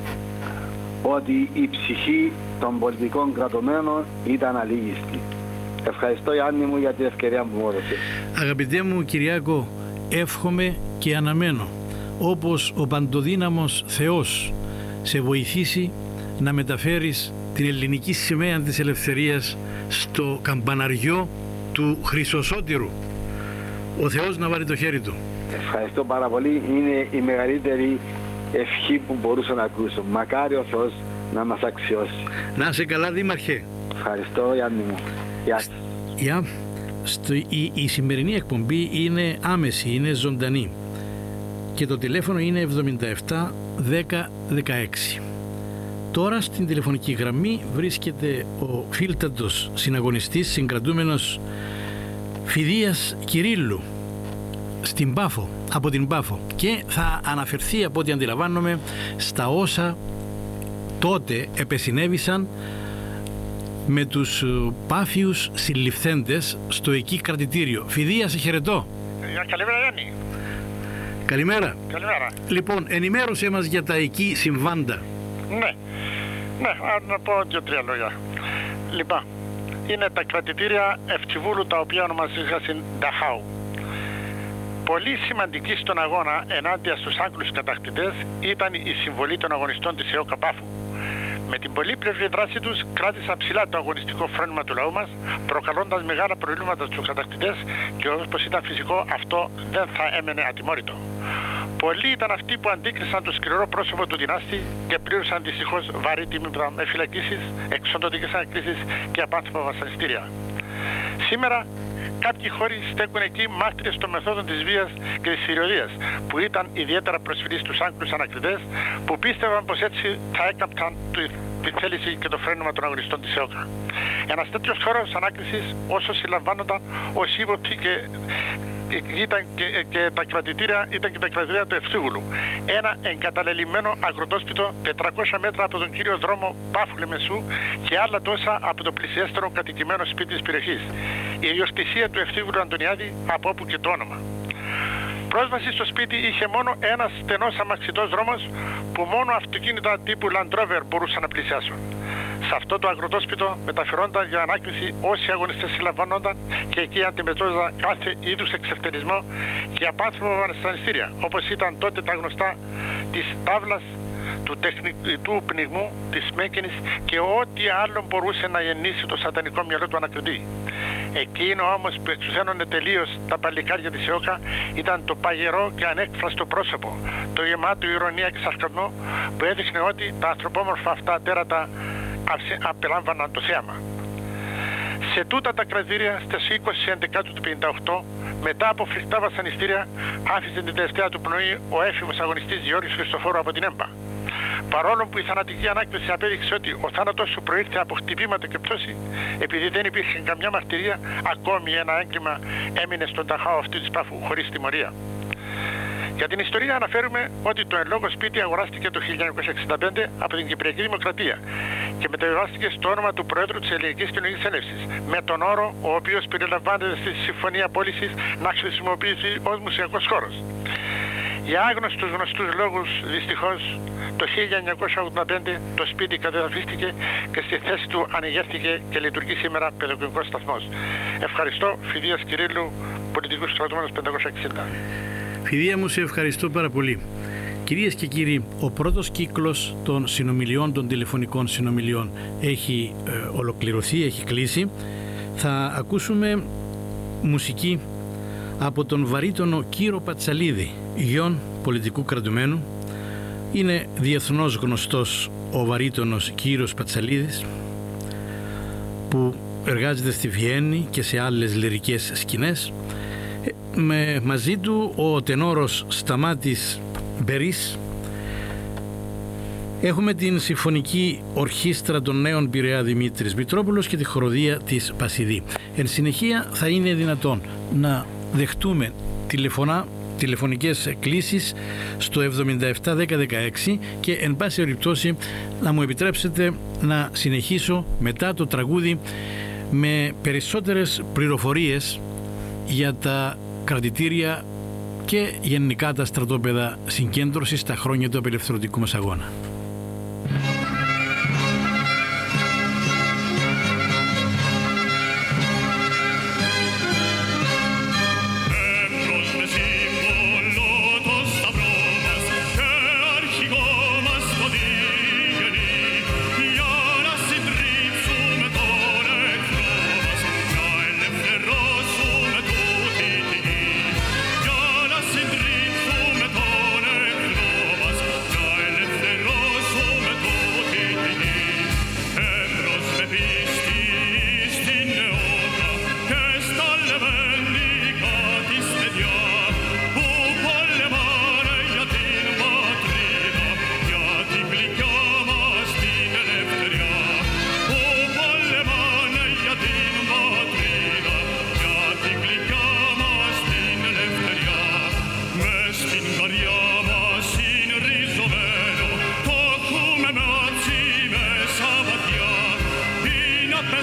ότι η ψυχή των πολιτικών κρατουμένων ήταν αλήγιστη. Ευχαριστώ, Ιάννη μου, για την ευκαιρία που μου έδωσε. Αγαπητέ μου Κυριάκο, εύχομαι και αναμένω όπως ο παντοδύναμος Θεός σε βοηθήσει να μεταφέρεις την ελληνική σημαία της ελευθερίας στο καμπαναριό του Χρυσοσώτηρου. Ο Θεός να βάλει το χέρι του. Ευχαριστώ πάρα πολύ. Είναι η μεγαλύτερη ευχή που μπορούσα να ακούσω. Μακάρι ο Θεός να μας αξιώσει. Να είσαι καλά, Δήμαρχε. Ευχαριστώ, Γιάννη μου. Γεια σας. Yeah. Στο, η, η σημερινή εκπομπή είναι άμεση, είναι ζωντανή και το τηλέφωνο είναι εβδομήντα επτά δέκα δεκαέξι. Τώρα στην τηλεφωνική γραμμή βρίσκεται ο φίλτατος συναγωνιστής, συγκρατούμενος Φιδίας Κυρίλλου στην Πάφο, από την Πάφο, και θα αναφερθεί, από ό,τι αντιλαμβάνομαι, στα όσα τότε επεσυνέβησαν με τους Πάφιους συλληφθέντες στο εκεί κρατητήριο. Φιδία, σε χαιρετώ. Καλημέρα, Γιάννη. Καλημέρα. Καλημέρα. Λοιπόν, ενημέρωσέ μας για τα εκεί συμβάντα. Ναι, ναι, να πω δύο-τρία λόγια. Λοιπόν, είναι τα κρατητήρια Ευτιβούλου, τα οποία ονομαζόταν Νταχάου. Πολύ σημαντική στον αγώνα ενάντια στους Άγγλους κατακτητές ήταν η συμβολή των αγωνιστών της ΕΟΚΑ Πάφου. Με την πολύπλευρη δράση τους κράτησαν ψηλά το αγωνιστικό φρόνημα του λαού μας, προκαλώντας μεγάλα προβλήματα στους κατακτητές, και όπως ήταν φυσικό, αυτό δεν θα έμενε ατιμόρυτο. Πολλοί ήταν αυτοί που αντίκρισαν το σκληρό πρόσωπο του δυνάστη και πλήρωσαν δυστυχώς βαρύ τίμημα με φυλακίσεις, εξοντωτικές ανακρίσεις και απάνθρωπα βασανιστήρια. Σήμερα, κάποιοι χώροι στέκουν εκεί μάρτυρες των μεθόδων της βίας και της θηριωδίας, που ήταν ιδιαίτερα προσφυλείς στους Άγγλους ανακριτές, που πίστευαν πως έτσι θα έκαμπταν τη θέληση και το φρένημα των αγωνιστών της ΕΟΚΑ. Ένας τέτοιος χώρος ανάκρισης, όσο συλλαμβάνονταν ως ύποπτοι και ήταν και, και τα κρατητήρια, ήταν και τα κρατητήρια του Ευτίβουλου. Ένα εγκαταλελειμμένο αγροτόσπιτο τετρακόσια μέτρα από τον κύριο δρόμο Πάφου Λεμεσού και άλλα τόσα από το πλησιέστερο κατοικημένο σπίτι της περιοχής. Η ιδιοκτησία του Ευτίβουλου Αντωνιάδη, από όπου και το όνομα. Πρόσβαση στο σπίτι είχε μόνο ένας στενός αμαξιτός δρόμος που μόνο αυτοκίνητα τύπου Land Rover μπορούσαν να πλησιάσουν. Σε αυτό το αγροτόσπιτο μεταφερόνταν για ανάκριση όσοι αγωνιστές συλλαμβάνονταν και εκεί αντιμετώπιζαν κάθε είδους εξευτερισμό και απάνθρωπα βασανιστήρια, όπως ήταν τότε τα γνωστά της τάβλας, του τεχνητού πνιγμού, της μέκαινης και ό,τι άλλο μπορούσε να γεννήσει το σατανικό μυαλό του ανακριτή. Εκείνο όμως που εξουθένωνε τελείως τα παλικάρια της ΕΟΚΑ ήταν το παγερό και ανέκφραστο πρόσωπο, το γεμάτο ηρωνία και σαρκασμό, που έδειχνε ότι τα ανθρωπόμορφα αυτά τέρατα απελάμβαναν το θέαμα. Σε τούτα τα κρατήρια, στις είκοσι έντεκα του πενήντα οκτώ, μετά από φρικτά βασανιστήρια, άφησε την τελευταία του πνοή ο έφηβος αγωνιστής Γιώργης Χριστοφόρου από την Έμπα. Παρόλο που η θανατική ανάκριση απέδειξε ότι ο θάνατος σου προήλθε από χτυπήματα και πτώση, επειδή δεν υπήρχε καμιά μαρτυρία, ακόμη ένα έγκλημα έμεινε στον Νταχάου αυτή της Πάφου χωρίς τιμωρία. Για την ιστορία αναφέρουμε ότι το εν λόγω σπίτι αγοράστηκε το χίλια εννιακόσια εξήντα πέντε από την Κυπριακή Δημοκρατία και μεταβιβάστηκε στο όνομα του Προέδρου της Ελληνικής Κοινωνικής Ένευσης, με τον όρο, ο οποίος περιλαμβάνεται στη Συμφωνία Πώλησης, να χρησιμοποιηθεί ως μουσιακός χώρος. Για άγνωστους γνωστούς λόγους, δυστυχώς, το χίλια εννιακόσια ογδόντα πέντε το σπίτι κατεδαφίστηκε και στη θέση του ανοιγεύτηκε και λειτουργεί σήμερα παιδαγωγικός σταθμός. Ευχαριστώ, Φιδίας Κυρίλλου, πολιτικούς κρατούμενος πεντακόσια εξήντα. Φιδία μου, σε ευχαριστώ πάρα πολύ. Κυρίες και κύριοι, ο πρώτος κύκλος των συνομιλιών, των τηλεφωνικών συνομιλιών, έχει ε, ολοκληρωθεί, έχει κλείσει. Θα ακούσουμε μουσική από τον βαρύτονο Κύρο Πατσαλίδη, γιον πολιτικού κρατουμένου. Είναι διεθνώς γνωστός ο βαρύτονος Κύρος Πατσαλίδης, που εργάζεται στη Βιέννη και σε άλλες λυρικές σκηνές. Με μαζί του ο τενόρος Σταμάτης Μπερίς. Έχουμε την Συμφωνική Ορχήστρα των Νέων Πειραιά Δημήτρης Μητρόπουλος και τη χοροδία της Πασιδή. Εν συνεχεία θα είναι δυνατόν να δεχτούμε τηλεφωνά, τηλεφωνικές κλήσεις στο εβδομήντα επτά δέκα δεκαέξι και εν πάση περιπτώσει να μου επιτρέψετε να συνεχίσω μετά το τραγούδι με περισσότερες πληροφορίες για τα κρατητήρια και γενικά τα στρατόπεδα συγκέντρωσης στα χρόνια του απελευθερωτικού μας αγώνα. Rosso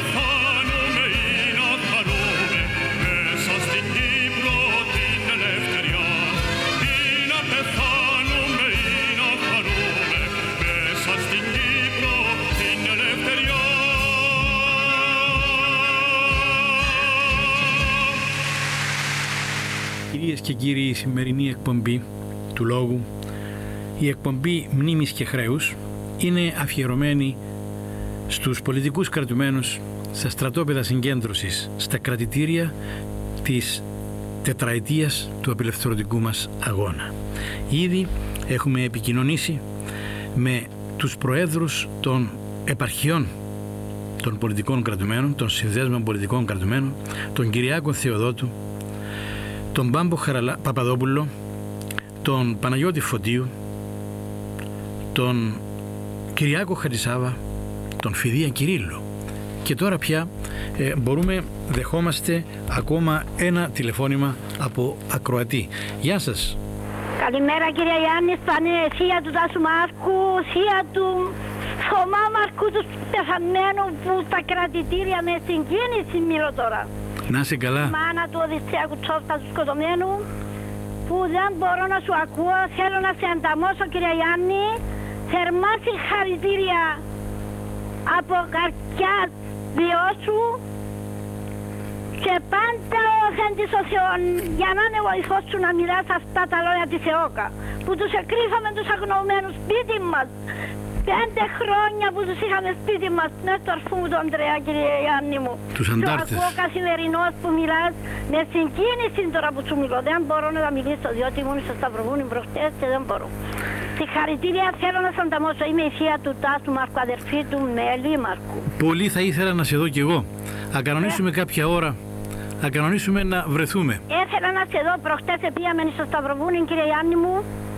πεθάνουμε ή να χαρούμε μέσα στην Κύπρο την ελευθεριά. Ή να πεθάνουμε ή να χαρούμε μέσα στην Κύπρο την ελευθεριά. Κυρίες και κύριοι, η σημερινή εκπομπή του Λόγου, η εκπομπή Μνήμης και Χρέους, είναι αφιερωμένη στους πολιτικούς κρατουμένους, στα στρατόπεδα συγκέντρωσης, στα κρατητήρια της τετραετίας του απελευθερωτικού μας αγώνα. Ήδη έχουμε επικοινωνήσει με τους προέδρους των επαρχιών των πολιτικών κρατουμένων, των συνδέσμων πολιτικών κρατουμένων, τον Κυριάκο Θεοδότου, τον Μπάμπο Χαραλα... Παπαδόπουλο, τον Παναγιώτη Φωτίου, τον Κυριάκο Χατζησάβα, τον Φιδία Κυρίλλο. Και τώρα πια ε, μπορούμε, δεχόμαστε ακόμα ένα τηλεφώνημα από ακροατή. Γεια σας. Καλημέρα κύριε Γιάννη, σπανε θεία του Τάσου Μάρκου, θεία του Θωμά Μάρκου, του πεθαμένου που στα κρατητήρια με συγκίνηση μιλώ τώρα. Να είσαι καλά. Η μάνα του Οδυσσέα Κουτσόφτα του σκοτωμένου, που δεν μπορώ να σου ακούω, θέλω να σε ανταμώσω κύριε Γιάννη, θερμά συγχαρητήρια από καρδιά δυο σου και πάντα όθεντης ο Θεός για να είναι βοηθός σου να μιλάς αυτά τα λόγια της ΕΟΚΑ που τους εκρύφαμε τους αγνοωμένους σπίτι μας. Πέντε χρόνια που τους είχαμε σπίτι μας μέσα στο αρφού μου τον Ανδρέα, κύριε Γιάννη μου. Τους αντάρτες. Σου ακούω καθημερινός που μιλάς με συγκίνηση τώρα που σου μιλώ. Δεν μπορώ να μιλήσω διότι ήμουν στο Σταυροβούνι προχτές και δεν μπορώ. Συγχαρητήρια, θέλω να σας ανταμώσω. Είμαι η θεία του Τάσου Μάρκου, αδερφή του Μέλη Μάρκου. Πολύ θα ήθελα να σε δω κι εγώ. Να κανονίσουμε ε. κάποια ώρα, να κανονίσουμε να βρεθούμε. Ήθελα να σε δω, προχτές πήγαμε στο Σταυροβούνι, κύριε Γιάννη μου,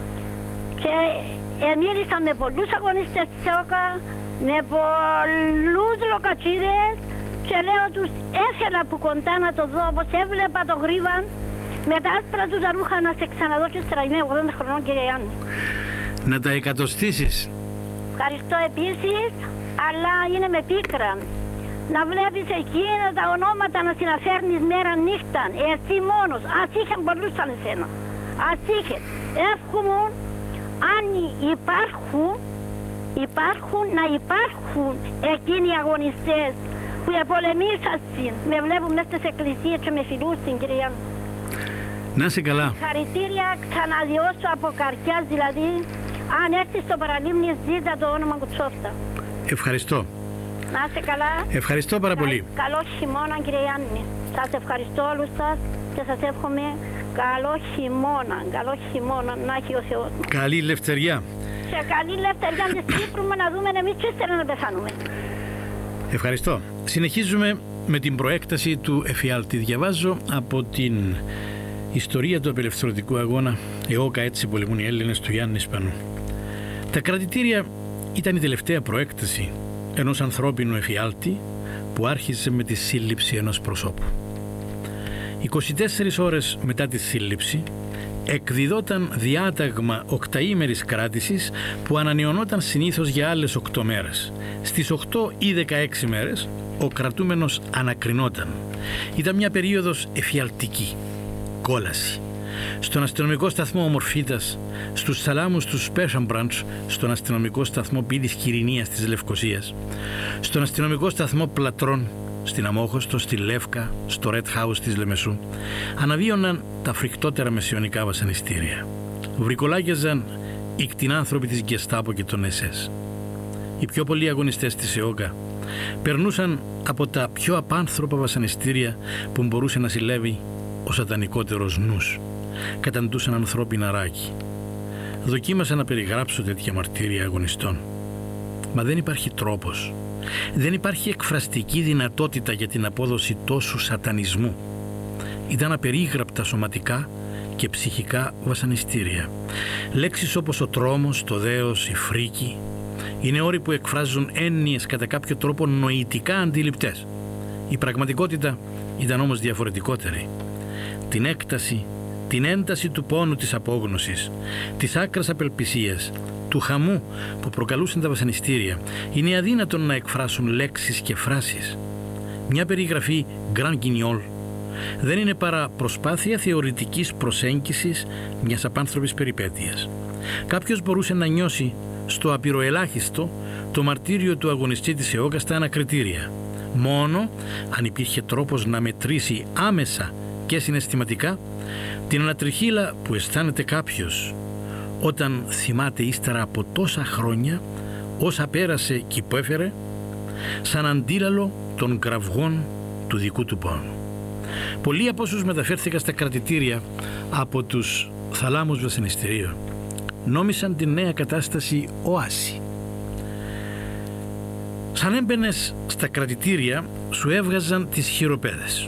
και μίλησα με πολλούς αγωνιστές της ΕΟΚΑ, με πολλούς λοκατσίδες και λέω τους ήθελα που κοντά να το δω, όπως έβλεπα το Γρίβαν με τα άσπρα του τα ρούχα να σε ξαναδώ και ύστερα είμαι ογδόντα χρονών, κύριε Γιάννη. Να τα εκατοστήσεις. Ευχαριστώ επίσης, αλλά είναι με πίκρα. Να βλέπεις εκείνα τα ονόματα να συναφέρνεις μέρα νύχτα, εσύ μόνος, ας είχαν πολλούς σαν εσένα. Ας είχε. Εύχομαι αν υπάρχουν, υπάρχουν να υπάρχουν εκείνοι οι αγωνιστές που επολεμήσαν, με βλέπουν μέσα στις εκκλησίες και με φιλούσαν, κυρία. Να είσαι καλά. Χαρητήρια ξαναδιώσω από καρδιάς, δηλαδή αν έρθει στο παραλίμνη ζήτα το όνομα Κουτσόφτα. Ευχαριστώ. Να είσαι καλά. Ευχαριστώ πάρα πολύ. Καλό χειμώνα, κύριε Γιάννη. Σας ευχαριστώ όλους σας και σας εύχομαι καλό χειμώνα, καλό χειμώνα να έχει ο Θεός. Καλή ελευθεριά. Και καλή ελευθεριά της Κύπρου να δούμε εμείς και ύστερα να πεθάνουμε. Ευχαριστώ. Συνεχίζουμε με την προέκταση του εφιάλτη. Διαβάζω από την ιστορία του απελευθερωτικού αγώνα ΕΟΚΑ, έτσι πολεμούν οι Έλληνες, του Γιάννη Σπανού. Τα κρατητήρια ήταν η τελευταία προέκταση ενός ανθρώπινου εφιάλτη που άρχισε με τη σύλληψη ενός προσώπου. είκοσι τέσσερις ώρες μετά τη σύλληψη εκδιδόταν διάταγμα οκταήμερης κράτησης που ανανεωνόταν συνήθως για άλλες οκτώ μέρες. Στις οκτώ ή δεκαέξι μέρες ο κρατούμενος ανακρινόταν. Ήταν μια περίοδος εφιαλτική, κόλαση. Στον αστυνομικό σταθμό Ομορφίτας, στους Σαλάμους του Special Branch, στον αστυνομικό σταθμό Πύλης Κυρηνίας της Λευκωσίας, στον αστυνομικό σταθμό Πλατρών, στην Αμόχωστο, στη Λεύκα, στο Red House της Λεμεσού, αναβίωναν τα φρικτότερα μεσαιωνικά βασανιστήρια. Βρικολάκιαζαν οι κτηνάνθρωποι της Γκεστάπο και των ες ες. Οι πιο πολλοί αγωνιστές της ΕΟΚΑ περνούσαν από τα πιο απάνθρωπα βασανιστήρια που μπορούσε να συλλεύει ο σατανικότερος νους. Καταντούσαν ανθρώπινα ράκη. Δοκίμασα να περιγράψω τέτοια μαρτύρια αγωνιστών. Μα δεν υπάρχει τρόπος. Δεν υπάρχει εκφραστική δυνατότητα για την απόδοση τόσου σατανισμού. Ήταν απερίγραπτα σωματικά και ψυχικά βασανιστήρια. Λέξεις όπως ο τρόμος, το δέος, η φρίκη είναι όροι που εκφράζουν έννοιες κατά κάποιο τρόπο νοητικά αντιληπτές. Η πραγματικότητα ήταν όμως διαφορετικότερη. Την έκταση, την ένταση του πόνου της απόγνωσης, της άκρας απελπισίας, του χαμού που προκαλούσαν τα βασανιστήρια, είναι αδύνατον να εκφράσουν λέξεις και φράσεις. μια περιγραφή Grand Guignol, δεν είναι παρά προσπάθεια θεωρητικής προσέγγισης μιας απάνθρωπης περιπέτειας. Κάποιος μπορούσε να νιώσει στο απειροελάχιστο το μαρτύριο του αγωνιστή της ΕΟΚΑ στα ανακριτήρια, μόνο αν υπήρχε τρόπος να μετρήσει άμεσα και συναισθηματικά την ανατριχύλα που αισθάνεται κάποιος όταν θυμάται ύστερα από τόσα χρόνια όσα πέρασε και υπέφερε σαν αντίλαλο των κραυγών του δικού του πόνου. Πολλοί από όσους μεταφέρθηκαν στα κρατητήρια από τους θαλάμους βασανιστήριων νόμισαν την νέα κατάσταση οάση. Σαν έμπαινες στα κρατητήρια σου έβγαζαν τις χειροπέδες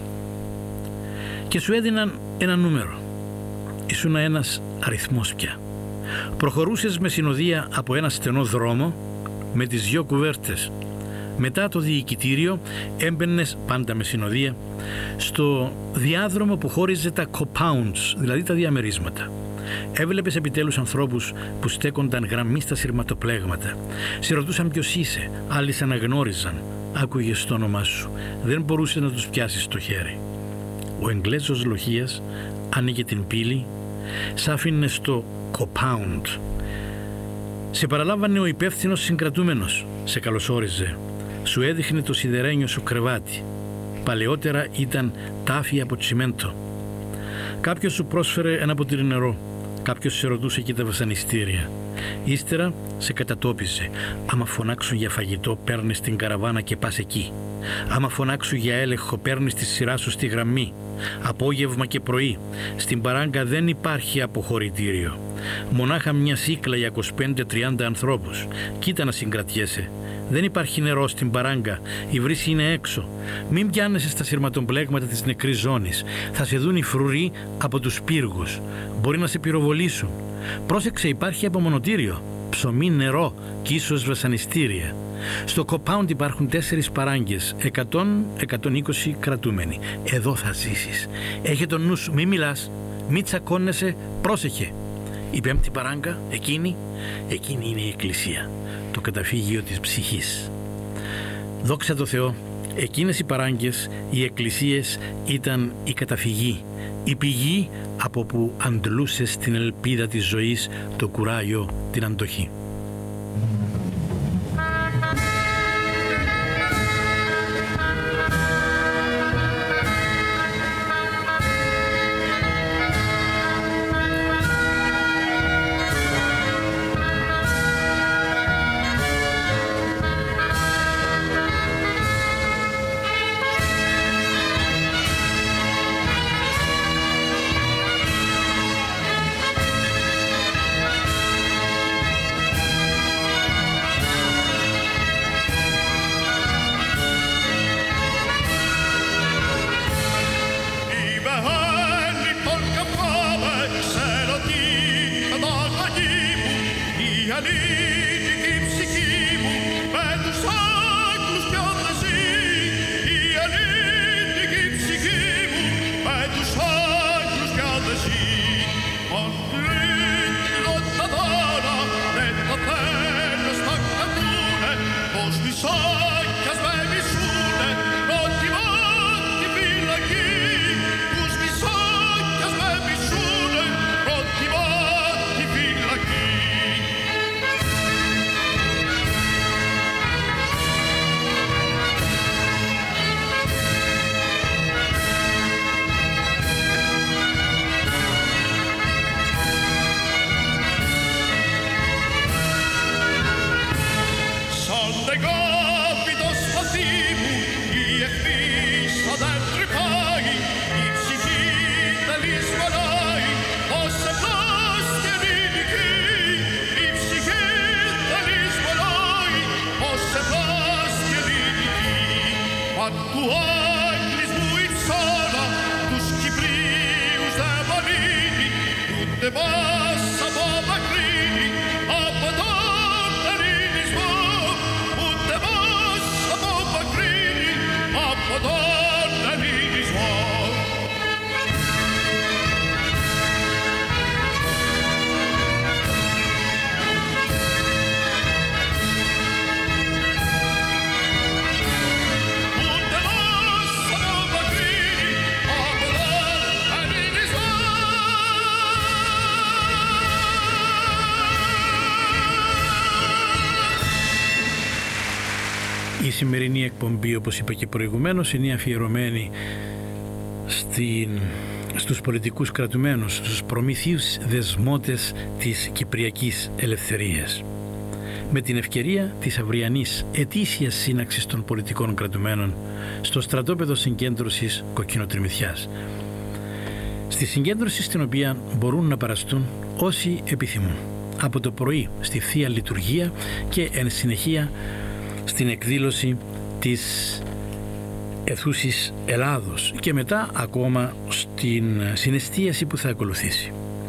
και σου έδιναν ένα νούμερο. Ήσουν ένας αριθμός πια. Προχωρούσες με συνοδεία από ένα στενό δρόμο με τις δυο κουβέρτες. Μετά το διοικητήριο έμπαινες πάντα με συνοδεία στο διάδρομο που χώριζε τα compounds, δηλαδή τα διαμερίσματα. Έβλεπες επιτέλους ανθρώπους που στέκονταν γραμμοί στα σειρματοπλέγματα. Σε ρωτούσαν ποιος είσαι, άλλοι σε αναγνώριζαν. Άκουγες το όνομά σου. Δεν μπορούσες να τους πιάσεις στο χέρι. Ο Εγγλέζος λοχείας άνοιγε την πύλη, σ' άφηνε στο compound. Σε παραλάβανε ο υπεύθυνος συγκρατούμενος. Σε καλωσόριζε. Σου έδειχνε το σιδερένιο σου κρεβάτι. Παλαιότερα ήταν τάφη από τσιμέντο. Κάποιος σου πρόσφερε ένα ποτήρι νερό. Κάποιος σε ρωτούσε και τα βασανιστήρια. Ύστερα σε κατατόπιζε. Άμα φωνάξουν για φαγητό, παίρνεις την καραβάνα και πας εκεί. Άμα φωνάξουν για έλεγχο, παίρνεις τη σειρά σου στη γραμμή. Απόγευμα και πρωί. Στην παράγκα δεν υπάρχει αποχωρητήριο. Μονάχα μια σύκλα για είκοσι πέντε τριάντα ανθρώπους. Κοίτα να συγκρατιέσαι. Δεν υπάρχει νερό στην παράγκα. Η βρύση είναι έξω. Μην πιάνεσαι στα σειρματοπλέγματα της νεκρής ζώνης. Θα σε δουν οι φρουροί από τους πύργους. Μπορεί να σε πυροβολήσουν. Πρόσεξε, υπάρχει απομονωτήριο. Ψωμί, νερό και ίσως βασανιστήρια. Στο compound υπάρχουν τέσσερις παράγκες, εκατό με εκατόν είκοσι κρατούμενοι. Εδώ θα ζήσεις. Έχε τον νου σου, μη μιλάς, μη τσακώνεσαι, πρόσεχε. Η πέμπτη παράγκα, εκείνη, εκείνη είναι η εκκλησία, το καταφύγιο της ψυχής. Δόξα τω Θεώ, εκείνες οι παράγκες, οι εκκλησίες ήταν η καταφυγή, η πηγή από που αντλούσες την ελπίδα της ζωής, το κουράγιο, την αντοχή. Ούτε Η σημερινή εκπομπή, όπως είπα και προηγουμένως, είναι αφιερωμένη στην, στους πολιτικούς κρατουμένους, στους προμηθείους δεσμότες της Κυπριακής Ελευθερίας. Με την ευκαιρία της αυριανής ετήσιας σύναξης των πολιτικών κρατουμένων στο στρατόπεδο συγκέντρωσης Κοκκινοτριμηθιάς. Στη συγκέντρωση στην οποία μπορούν να παραστούν όσοι επιθυμούν, από το πρωί στη Θεία Λειτουργία και εν συνεχεία στην εκδήλωση της Αιθούσης Ελλάδος και μετά ακόμα στην συναισθίαση που θα ακολουθήσει.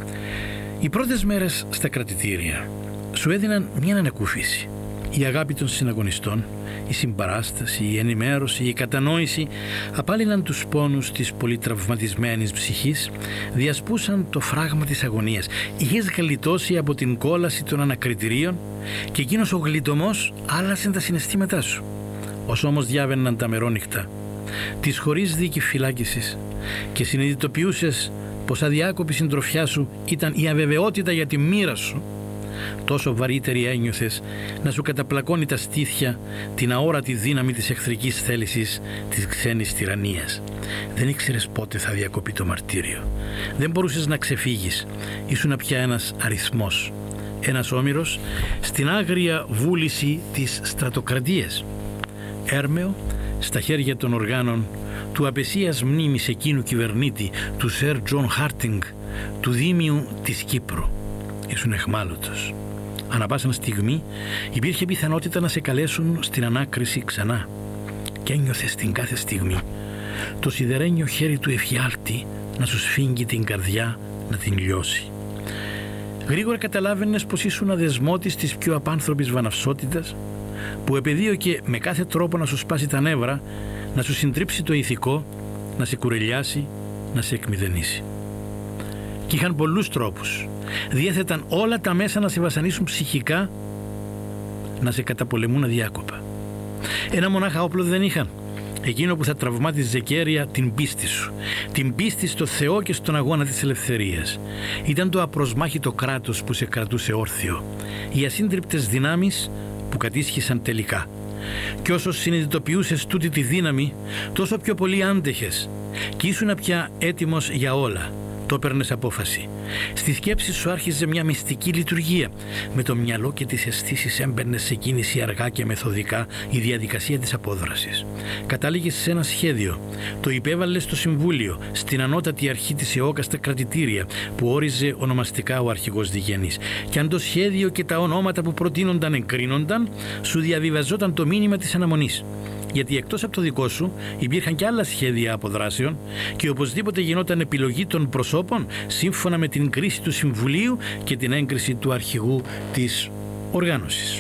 Οι πρώτες μέρες στα κρατητήρια σου έδιναν μια ανακούφιση. Η αγάπη των συναγωνιστών, η συμπαράσταση, η ενημέρωση, η κατανόηση απάλυναν τους πόνους της πολυτραυματισμένης ψυχής, διασπούσαν το φράγμα της αγωνίας. Είχες γλιτώσει από την κόλαση των ανακριτηρίων και εκείνος ο γλιτωμός άλλασε τα συναισθήματά σου. Όσο όμως διάβαιναν τα μερόνυχτα της χωρίς δίκη φυλάκισης και συνειδητοποιούσες πως αδιάκοπη συντροφιά σου ήταν η αβεβαιότητα για τη μοίρα σου, τόσο βαρύτερη ένιωθες να σου καταπλακώνει τα στήθια την αόρατη δύναμη της εχθρικής θέλησης της ξένης τυραννίας. Δεν ήξερες πότε θα διακοπεί το μαρτύριο. Δεν μπορούσες να ξεφύγεις. Ήσουν πια ένας αριθμός, ένας όμηρος στην άγρια βούληση της στρατοκρατίας. Έρμεο στα χέρια των οργάνων του απεσίας μνήμης εκείνου κυβερνήτη, του Σερ Τζον Χάρτινγκ, του Δήμιου της Κύπρου. Ήσουν εχμάλωτος. Ανά πάσα στιγμή υπήρχε πιθανότητα να σε καλέσουν στην ανάκριση ξανά και ένιωθες την κάθε στιγμή το σιδερένιο χέρι του εφιάλτη να σου σφίγγει την καρδιά να την λιώσει. Γρήγορα καταλάβαινες πως ήσουν αδεσμότης της πιο απάνθρωπης βαναυσότητας που επεδίωκε με κάθε τρόπο να σου σπάσει τα νεύρα, να σου συντρίψει το ηθικό, να σε κουρελιάσει, να σε εκμηδενήσει. Και είχαν πολλούς τρόπους. Διέθεταν όλα τα μέσα να σε βασανίσουν ψυχικά, να σε καταπολεμούν αδιάκοπα. Ένα μονάχα όπλο δεν είχαν. Εκείνο που θα τραυμάτιζε κέρια την πίστη σου. Την πίστη στο Θεό και στον αγώνα της ελευθερίας. Ήταν το απροσμάχητο κράτος που σε κρατούσε όρθιο. Οι ασύντριπτες δυνάμεις που κατήσχησαν τελικά. Και όσο συνειδητοποιούσες τούτη τη δύναμη, τόσο πιο πολύ άντεχες και ήσουν πια έτοιμος για όλα. Το έπαιρνες απόφαση. Στη σκέψη σου άρχιζε μια μυστική λειτουργία. Με το μυαλό και τις αισθήσεις έμπαιρνες σε κίνηση αργά και μεθοδικά η διαδικασία της απόδρασης. Κατάληγες σε ένα σχέδιο. Το υπέβαλες στο Συμβούλιο, στην ανώτατη αρχή της ΕΟΚΑ στα κρατητήρια, που όριζε ονομαστικά ο αρχηγός Διγενής. Και αν το σχέδιο και τα ονόματα που προτείνονταν εγκρίνονταν, σου διαβιβαζόταν το μήνυμα της αναμονής. Γιατί εκτός από το δικό σου υπήρχαν και άλλα σχέδια αποδράσεων και οπωσδήποτε γινόταν επιλογή των προσώπων σύμφωνα με την κρίση του Συμβουλίου και την έγκριση του αρχηγού της οργάνωσης.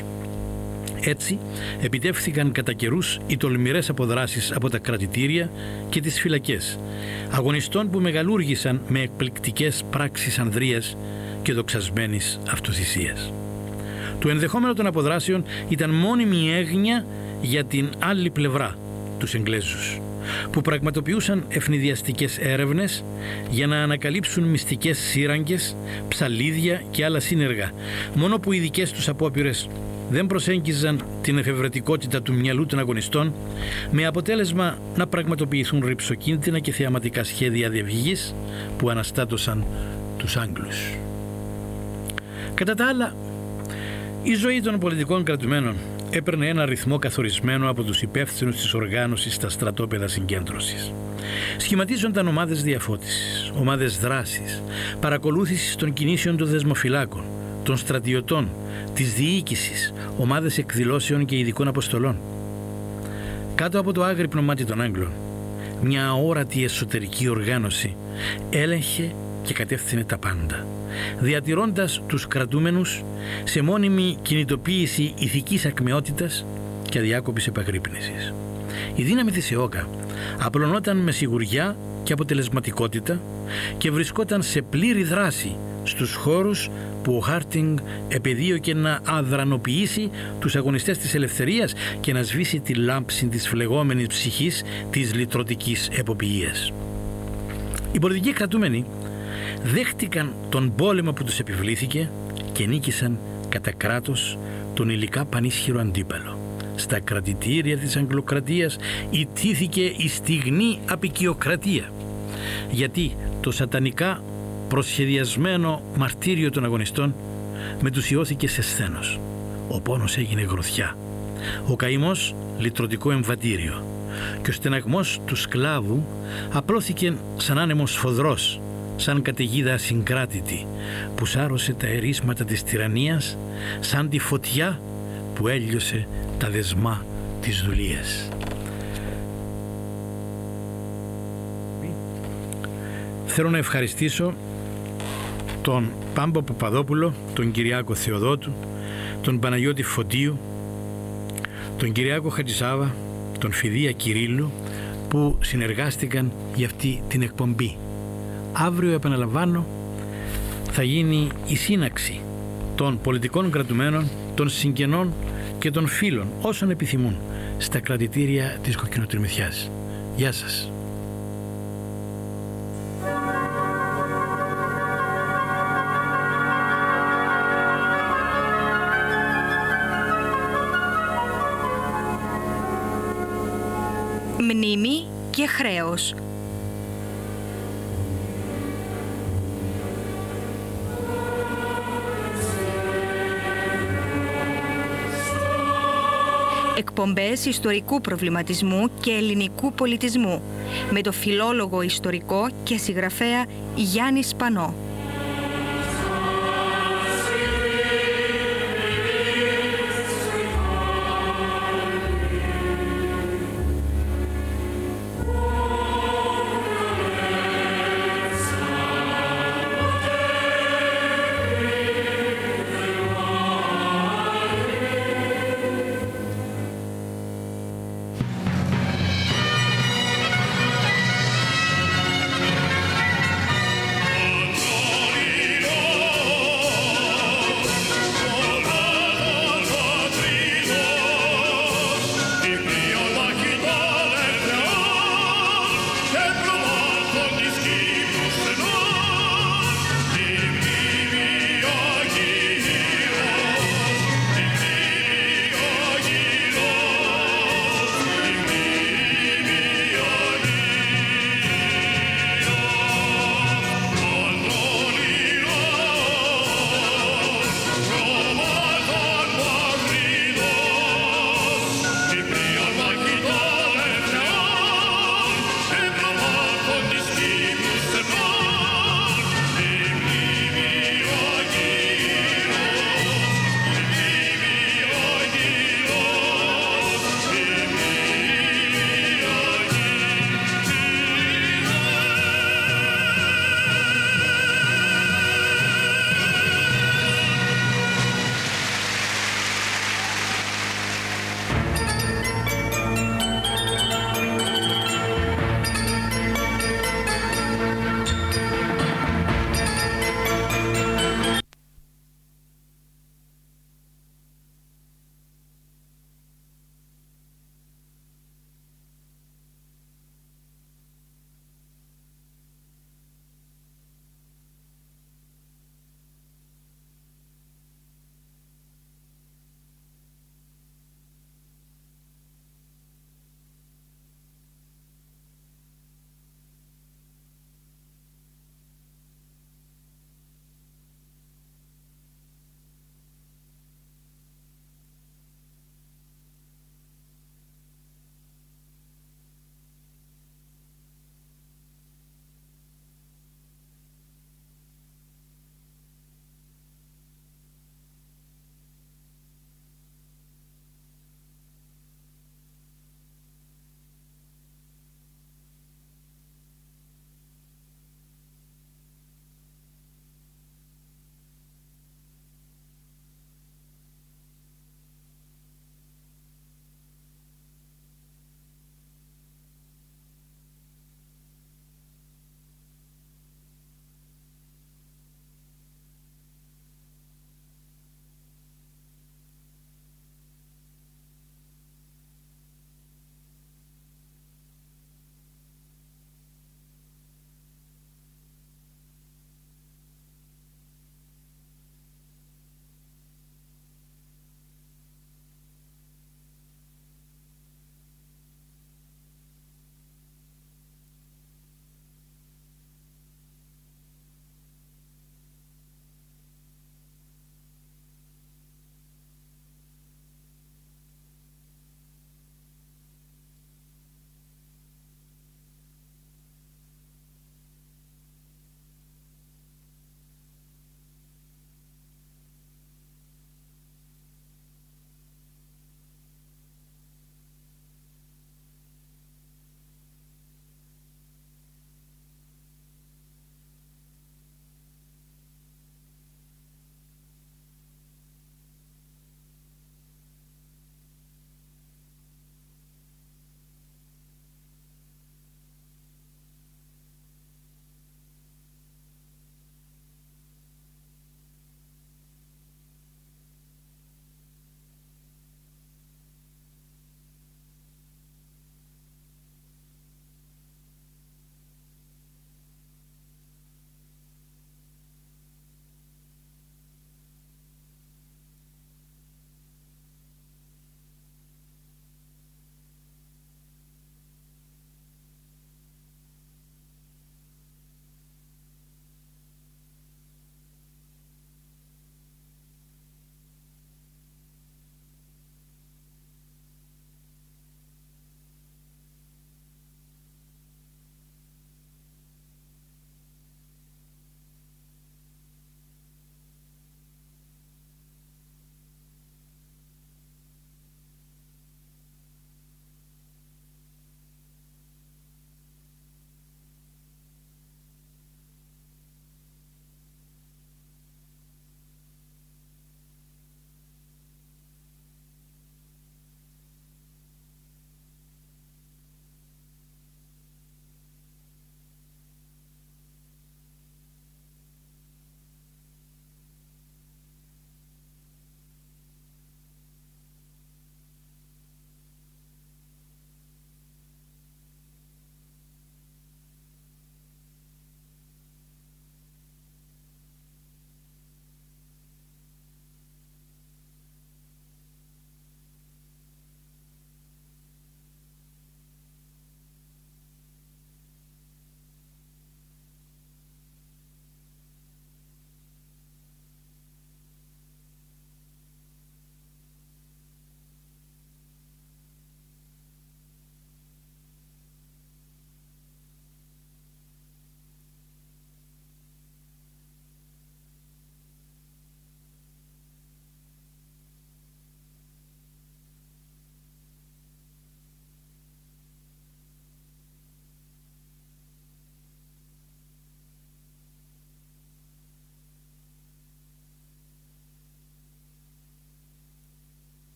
Έτσι επιτεύχθηκαν κατά καιρούς οι τολμηρές αποδράσεις από τα κρατητήρια και τις φυλακές, αγωνιστών που μεγαλούργησαν με εκπληκτικές πράξεις ανδρείας και δοξασμένης αυτοθυσίας. Το ενδεχόμενο των αποδράσεων ήταν μόνιμη έγνοια για την άλλη πλευρά, τους Εγγλέζους, που πραγματοποιούσαν ευνηδιαστικές έρευνες για να ανακαλύψουν μυστικές σύραγγες, ψαλίδια και άλλα σύνεργα, μόνο που οι δικές τους απόπειρες δεν προσέγγιζαν την εφευρετικότητα του μυαλού των αγωνιστών, με αποτέλεσμα να πραγματοποιηθούν ρυψοκίνδυνα και θεαματικά σχέδια διαυγής που αναστάτωσαν τους Άγγλους. Κατά τα άλλα, η ζωή των πολιτικών κρατουμένων έπαιρνε ένα ρυθμό καθορισμένο από τους υπεύθυνους της οργάνωσης στα στρατόπεδα συγκέντρωσης. Σχηματίζονταν ομάδες διαφώτισης, ομάδες δράσης, παρακολούθησης των κινήσεων των δεσμοφυλάκων, των στρατιωτών, της διοίκησης, ομάδες εκδηλώσεων και ειδικών αποστολών. Κάτω από το άγρυπνο μάτι των Άγγλων, μια αόρατη εσωτερική οργάνωση έλεγχε και κατεύθυνε τα πάντα, διατηρώντας τους κρατούμενους σε μόνιμη κινητοποίηση ηθικής ακμεότητας και αδιάκοπης επαγρύπνησης. Η δύναμη της ΕΟΚΑ απλωνόταν με σιγουριά και αποτελεσματικότητα και βρισκόταν σε πλήρη δράση στους χώρους που ο Χάρτινγκ επεδίωκε να αδρανοποιήσει τους αγωνιστές της ελευθερίας και να σβήσει τη λάμψη της φλεγόμενης ψυχής της λυτρωτικής εποποιίας. Οι πολιτικοί κρατούμενοι δέχτηκαν τον πόλεμο που τους επιβλήθηκε και νίκησαν κατά κράτος τον υλικά πανίσχυρο αντίπαλο. στα κρατητήρια της Αγγλοκρατίας ιτήθηκε η στιγνή απικιοκρατία, γιατί το σατανικά προσχεδιασμένο μαρτύριο των αγωνιστών μετουσιώθηκε σε σθένος. Ο πόνος έγινε γροθιά, ο καημός λυτρωτικό εμβατήριο και ο στεναγμός του σκλάβου απλώθηκε σαν άνεμος σφοδρός, σαν καταιγίδα ασυγκράτητη που σάρωσε τα ερίσματα της τυραννίας, σαν τη φωτιά που έλειωσε τα δεσμά της δουλείας. Θέλω να ευχαριστήσω τον Πάμπο Παπαδόπουλο, τον Κυριάκο Θεοδότου, τον Παναγιώτη Φωτίου, τον Κυριάκο Χατζησάβα, τον Φιδία Κυρίλλου που συνεργάστηκαν για αυτή την εκπομπή. Αύριο, επαναλαμβάνω, θα γίνει η σύναξη των πολιτικών κρατουμένων, των συγγενών και των φίλων όσων επιθυμούν στα κρατητήρια της Κοκκινοτριμηθιάς. Γεια σας. Μνήμη και χρέος. Εκπομπές ιστορικού προβληματισμού και ελληνικού πολιτισμού με το φιλόλογο ιστορικό και συγγραφέα Γιάννη Σπανό.